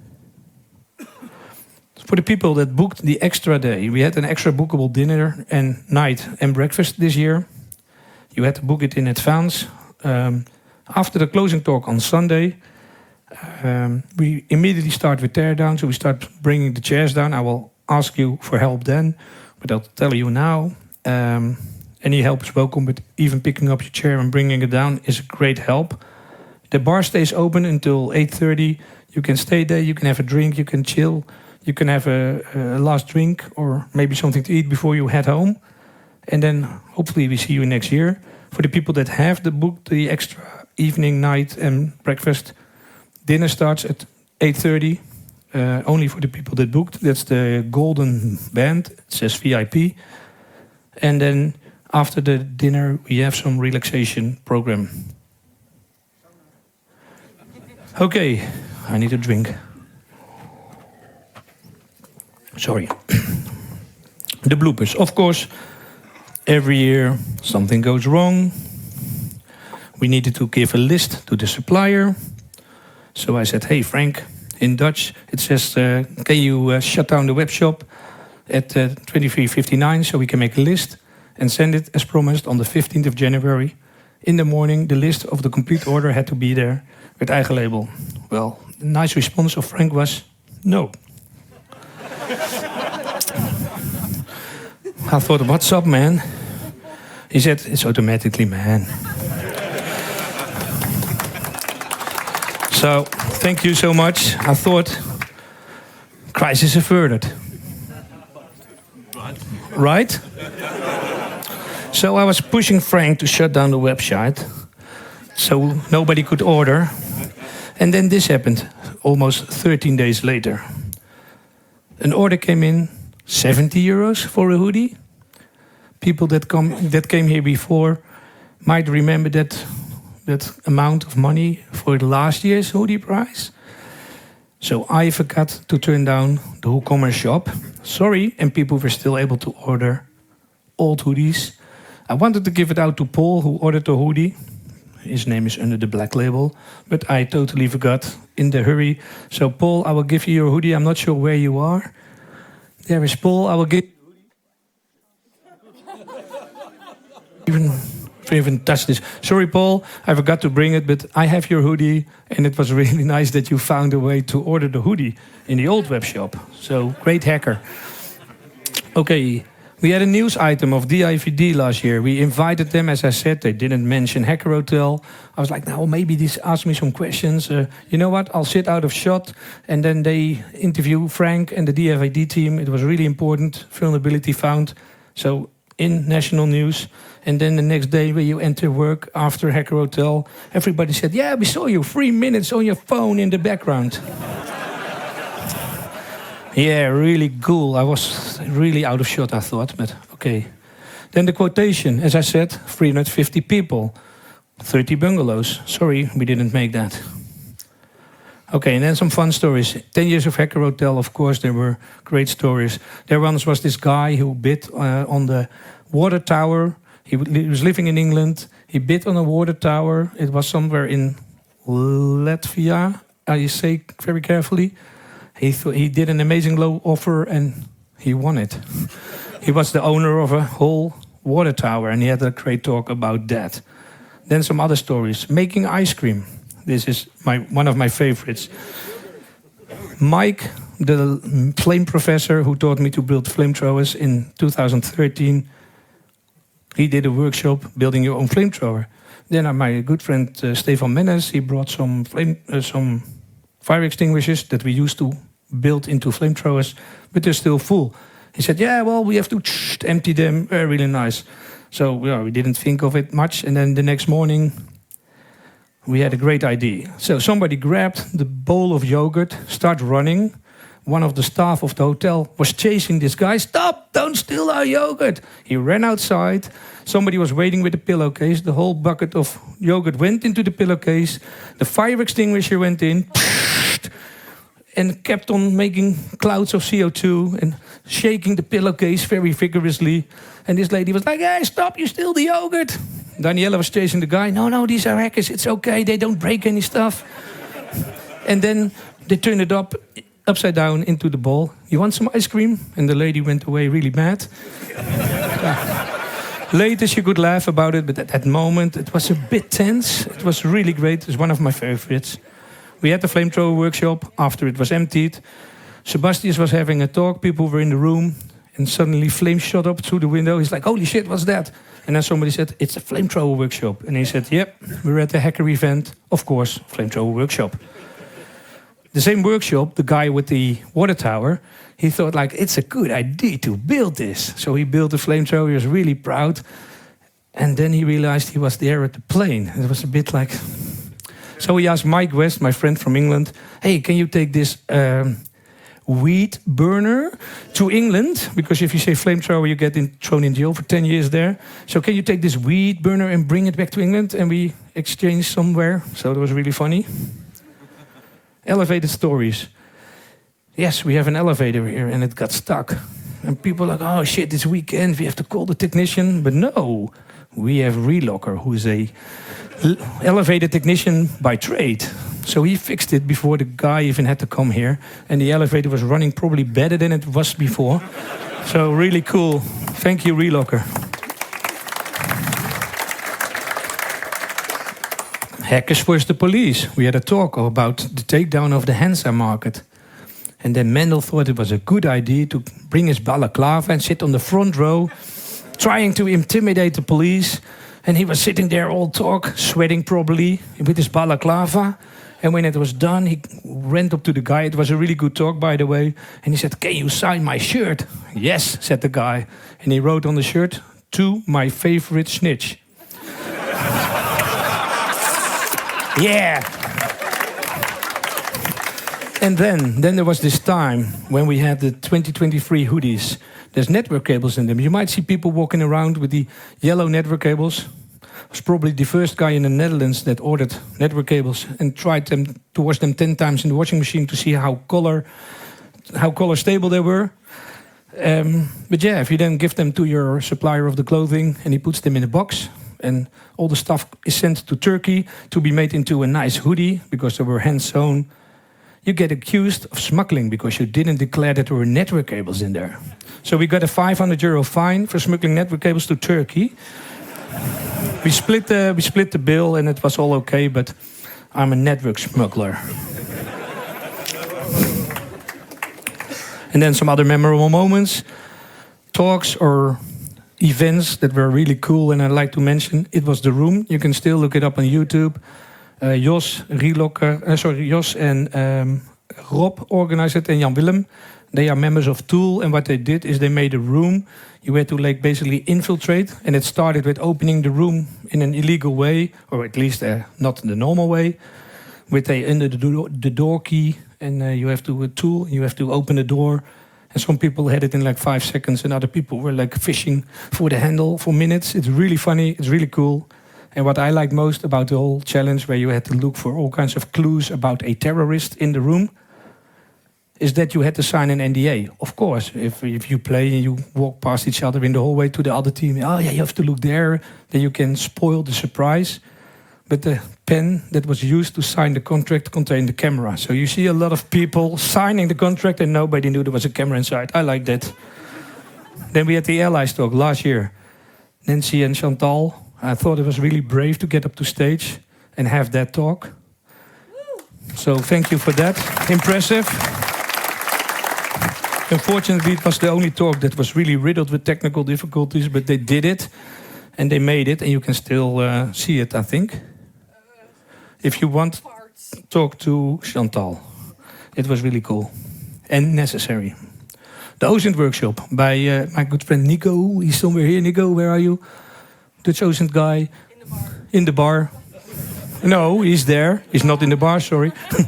For the people that booked the extra day, we had an extra bookable dinner and night and breakfast this year. You had to book it in advance. After the closing talk on Sunday, we immediately start with teardown. So we start bringing the chairs down. I will ask you for help then, but I'll tell you now. Any help is welcome, but even picking up your chair and bringing it down is a great help. The bar stays open until 8:30. You can stay there, you can have a drink, you can chill. You can have a last drink or maybe something to eat before you head home. And then hopefully we see you next year. For the people that have booked the extra evening, night and breakfast, dinner starts at 8:30. Only for the people that booked. That's the golden band. It says VIP. And then after the dinner, we have some relaxation program. Okay, I need a drink. Sorry. The bloopers. Of course, every year something goes wrong. We needed to give a list to the supplier. So I said, hey, Frank, in Dutch, it says, can you shut down the web shop at 23:59 so we can make a list and send it as promised on the 15th of January. In the morning, the list of the complete order had to be there with eigen label. Well, the nice response of Frank was, no. I thought, what's up, man? He said, it's automatically, man. So, thank you so much. I thought, crisis averted. Right? So I was pushing Frank to shut down the website so nobody could order. And then this happened almost 13 days later. An order came in, 70 euros for a hoodie. People that came here before might remember that amount of money for last year's hoodie price. So I forgot to turn down the WooCommerce shop. Sorry, and people were still able to order old hoodies. I wanted to give it out to Paul, who ordered the hoodie. His name is under the black label, but I totally forgot in the hurry. So Paul, I will give you your hoodie. I'm not sure where you are. There is Paul. I will give even touch this. Sorry, Paul, I forgot to bring it, but I have your hoodie, and it was really nice that you found a way to order the hoodie in the old web shop. So, great hacker. Okay, we had a news item of DIVD last year. We invited them, as I said, they didn't mention Hacker Hotel. I was like, now maybe this ask me some questions. You know what, I'll sit out of shot. And then they interview Frank and the DIVD team. It was really important, vulnerability found. So, in national news. And then the next day when you enter work after Hacker Hotel, everybody said, yeah, we saw you 3 minutes on your phone in the background. Yeah, really cool. I was really out of shot, I thought, but okay. Then the quotation, as I said, 350 people, 30 bungalows. Sorry, we didn't make that. Okay, and then some fun stories. 10 years of Hacker Hotel, of course, there were great stories. There once was this guy who bid on the water tower. He was living in England. He bid on a water tower. It was somewhere in Latvia, I say very carefully. He did an amazing low offer and he won it. He was the owner of a whole water tower and he had a great talk about that. Then some other stories. Making ice cream. This is one of my favorites. Mike, the flame professor who taught me to build flamethrowers in 2013, he did a workshop building your own flamethrower. Then my good friend Stefan Mennes, he brought some fire extinguishers that we used to build into flamethrowers, but they're still full. He said, yeah, well, we have to empty them. Really nice. So we didn't think of it much. And then the next morning, we had a great idea. So somebody grabbed the bowl of yogurt, started running. One of the staff of the hotel was chasing this guy. Stop, don't steal our yogurt. He ran outside. Somebody was waiting with a pillowcase. The whole bucket of yogurt went into the pillowcase. The fire extinguisher went in and kept on making clouds of CO2 and shaking the pillowcase very vigorously. And this lady was like, hey, stop, you steal the yogurt. Daniela was chasing the guy. No, these are hackers. It's okay. They don't break any stuff. And then they turned it upside down into the bowl. You want some ice cream? And the lady went away really mad. Later she could laugh about it, but at that moment it was a bit tense. It was really great. It was one of my favorites. We had the flamethrower workshop after it was emptied. Sebastius was having a talk, people were in the room, and suddenly flames shot up through the window. He's like, holy shit, what's that? And then somebody said, it's a flamethrower workshop. And he said, yep, we're at the hacker event. Of course, flamethrower workshop. The same workshop, the guy with the water tower, he thought like, it's a good idea to build this. So he built a flamethrower, he was really proud. And then he realized he was there at the plane. It was a bit like... So he asked Mike West, my friend from England, hey, can you take this weed burner to England? Because if you say flamethrower, you get thrown in jail for 10 years there. So can you take this weed burner and bring it back to England? And we exchanged somewhere. So it was really funny. Elevated stories. Yes, we have an elevator here and it got stuck. And people are like, oh shit, this weekend we have to call the technician. But no, we have Relocker, who is a elevator technician by trade. So he fixed it before the guy even had to come here. And the elevator was running probably better than it was before. So really cool. Thank you, Relocker. Hackers versus the police. We had a talk about the takedown of the Hansa market. And then Mendel thought it was a good idea to bring his balaclava and sit on the front row, trying to intimidate the police. And he was sitting there all talk, sweating probably, with his balaclava. And when it was done, he ran up to the guy. It was a really good talk, by the way. And he said, can you sign my shirt? Yes, said the guy. And he wrote on the shirt, to my favorite snitch. Yeah. And then there was this time when we had the 2023 hoodies. There's network cables in them. You might see people walking around with the yellow network cables. I was probably the first guy in the Netherlands that ordered network cables and tried to wash them 10 times in the washing machine to see how color stable they were. But yeah, if you then give them to your supplier of the clothing and he puts them in a box, and all the stuff is sent to Turkey to be made into a nice hoodie because they were hand-sewn, you get accused of smuggling because you didn't declare that there were network cables in there. So we got a €500 fine for smuggling network cables to Turkey. We split the bill and it was all okay, but I'm a network smuggler. And then some other memorable moments, talks or events that were really cool, and I'd like to mention, it was The Room. You can still look it up on YouTube. Jos and Rob organized it, and Jan Willem. They are members of Tool, and what they did is they made a room. You had to basically infiltrate, and it started with opening the room in an illegal way, or at least not the normal way, with under the door key, and you have to tool. You have to open the door. And some people had it in like 5 seconds, and other people were like fishing for the handle for minutes. It's really funny. It's really cool. And what I like most about the whole challenge, where you had to look for all kinds of clues about a terrorist in the room, is that you had to sign an NDA. Of course, if you play and you walk past each other in the hallway to the other team, oh yeah, you have to look there, then you can spoil the surprise. But the pen that was used to sign the contract contained the camera. So you see a lot of people signing the contract and nobody knew there was a camera inside. I like that. Then we had the Allies talk last year. Nancy and Chantal, I thought it was really brave to get up to stage and have that talk. So thank you for that. Impressive. Unfortunately, it was the only talk that was really riddled with technical difficulties, but they did it and they made it, and you can still see it, I think. If you want, talk to Chantal. It was really cool and necessary. The OSINT workshop by my good friend Nico. He's somewhere here. Nico, where are you? Dutch OSINT guy. In the bar. In the bar. No, he's there. He's not in the bar, sorry.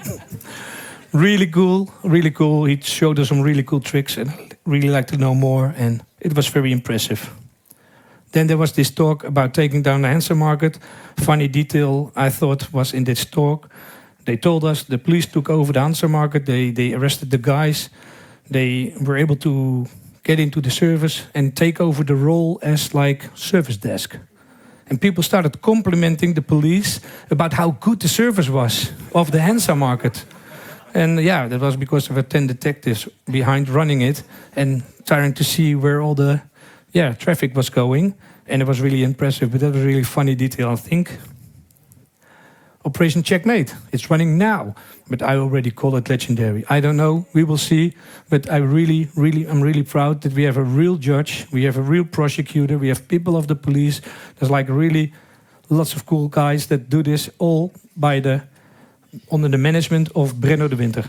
Really cool, really cool. He showed us some really cool tricks and I'd really like to know more. And it was very impressive. Then there was this talk about taking down the Hansa market. Funny detail I thought was in this talk. They told us the police took over the Hansa market. They arrested the guys. They were able to get into the service and take over the role as like service desk. And people started complimenting the police about how good the service was of the Hansa market. And yeah, that was because there were 10 detectives behind running it and trying to see where all the traffic was going. And it was really impressive, but that was a really funny detail, I think. Operation Checkmate. It's running now, but I already call it legendary. I don't know. We will see. But I'm really proud that we have a real judge. We have a real prosecutor. We have people of the police. There's like really lots of cool guys that do this all under the management of Brenno de Winter.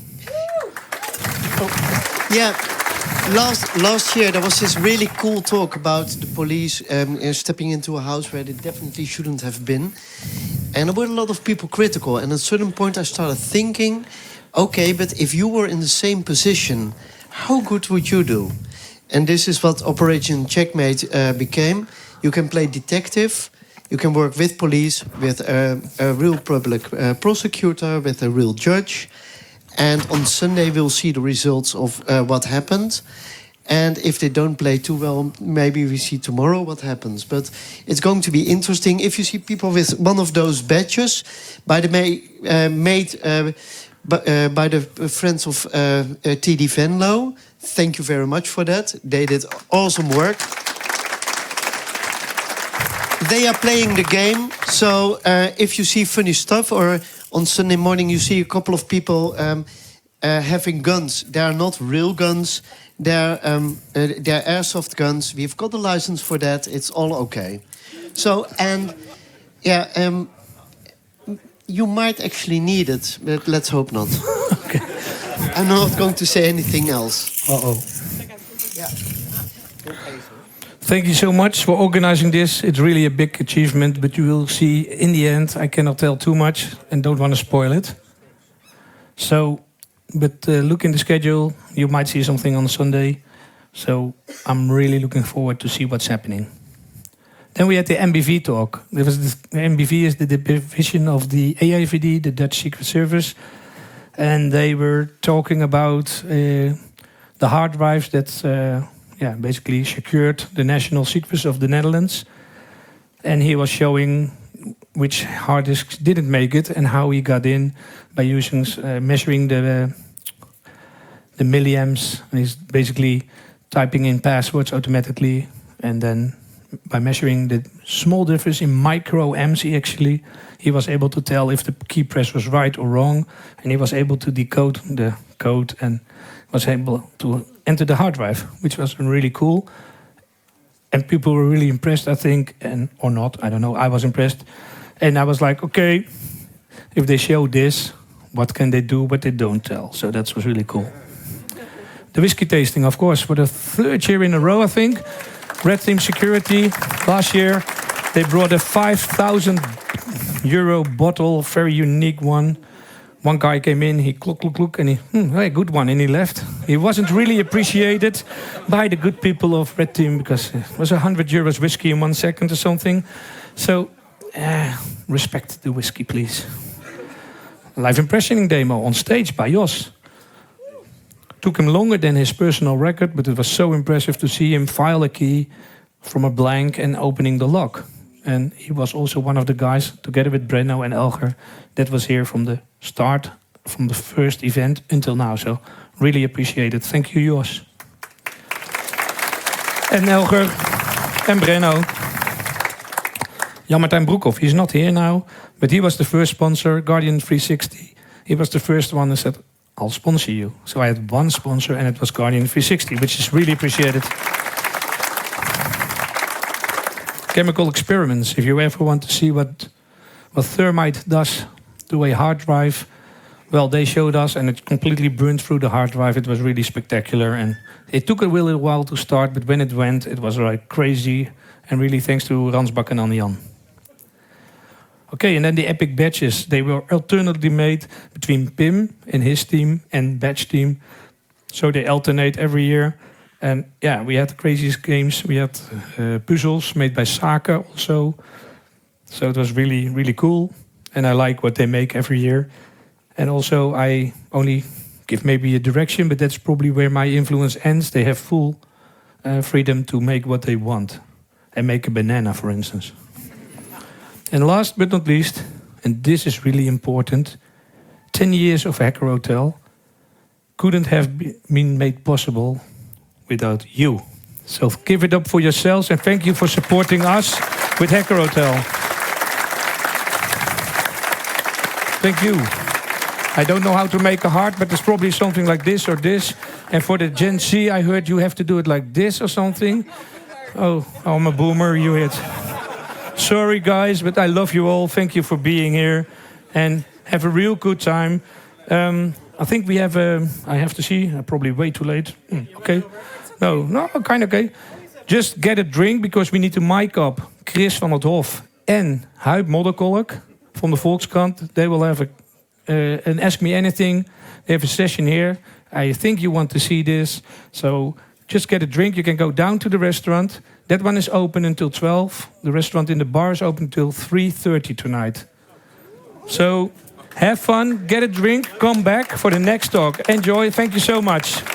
Yeah. Last year there was this really cool talk about the police stepping into a house where they definitely shouldn't have been. And there were a lot of people critical. And at a certain point I started thinking, okay, but if you were in the same position, how good would you do? And this is what Operation Checkmate became. You can play detective. You can work with police, with a real public prosecutor, with a real judge. And on Sunday, we'll see the results of what happened. And if they don't play too well, maybe we see tomorrow what happens. But it's going to be interesting. If you see people with one of those badges, by the by the friends of TD Venlo, thank you very much for that. They did awesome work. They are playing the game. So if you see funny stuff, or on Sunday morning you see a couple of people having guns, they are not real guns. They're airsoft guns. We've got a license for that. It's all okay. So, and yeah, you might actually need it, but let's hope not. Okay. I'm not going to say anything else. Uh-oh. Yeah. Thank you so much for organizing this. It's really a big achievement, but you will see in the end, I cannot tell too much and don't want to spoil it. So, but look in the schedule, you might see something on Sunday. So I'm really looking forward to see what's happening. Then we had the MBV talk. There was the MBV is the division of the AIVD, the Dutch Secret Service. And they were talking about the hard drives that basically secured the national secrets of the Netherlands. And he was showing which hard disks didn't make it and how he got in by using measuring the milliamps. And he's basically typing in passwords automatically, and then by measuring the small difference in microamps, he was able to tell if the key press was right or wrong, and he was able to decode the code and was able to enter the hard drive, which was really cool. And people were really impressed, I think, or not, I don't know. I was impressed. And I was like, okay, if they show this, what can they do what they don't tell? So that was really cool. The whiskey tasting, of course, for the third year in a row, I think. Red Team Security, last year, they brought a 5,000 euro bottle, very unique one. One guy came in, he look, and he, hey, good one, and he left. He wasn't really appreciated by the good people of Red Team because it was 100 euros whiskey in 1 second or something. So, respect the whiskey, please. Live impressioning demo on stage by Jos. Took him longer than his personal record, but it was so impressive to see him file a key from a blank and opening the lock. And he was also one of the guys, together with Brenno and Elger, that was here from the start, from the first event until now. So really appreciate it. Thank you, Jos. And Elger and Brenno. Jan-Martijn Broekhoff, he's not here now, but he was the first sponsor, Guardian 360. He was the first one that said, I'll sponsor you. So I had one sponsor and it was Guardian 360, which is really appreciated. Chemical experiments. If you ever want to see what thermite does to a hard drive, well, they showed us and it completely burned through the hard drive. It was really spectacular. And it took a little while to start, but when it went, it was like crazy. And really thanks to Ransbach and Anne-Jan. Okay, and then the epic badges. They were alternately made between Pim and his team and badge team. So they alternate every year. And yeah, we had the craziest games. We had puzzles made by Saka also. So it was really, really cool. And I like what they make every year. And also I only give maybe a direction, but that's probably where my influence ends. They have full freedom to make what they want. And make a banana, for instance. And last but not least, and this is really important, 10 years of Hacker Hotel couldn't have been made possible without you. So give it up for yourselves and thank you for supporting us with Hacker Hotel. Thank you. I don't know how to make a heart, but it's probably something like this or this. And for the Gen Z, I heard you have to do it like this or something. Oh, I'm a boomer, you hit. Sorry, guys, but I love you all. Thank you for being here. And have a real good time. I think we have I have to see. I'm probably way too late. Okay. No, kind of okay. Just get a drink, because we need to mic up Chris van het Hof and Huib Modderkolk from the Volkskrant. They will have an Ask Me Anything. They have a session here. I think you want to see this. So just get a drink. You can go down to the restaurant. That one is open until 12. The restaurant in the bar is open until 3:30 tonight. So have fun, get a drink, come back for the next talk. Enjoy. Thank you so much.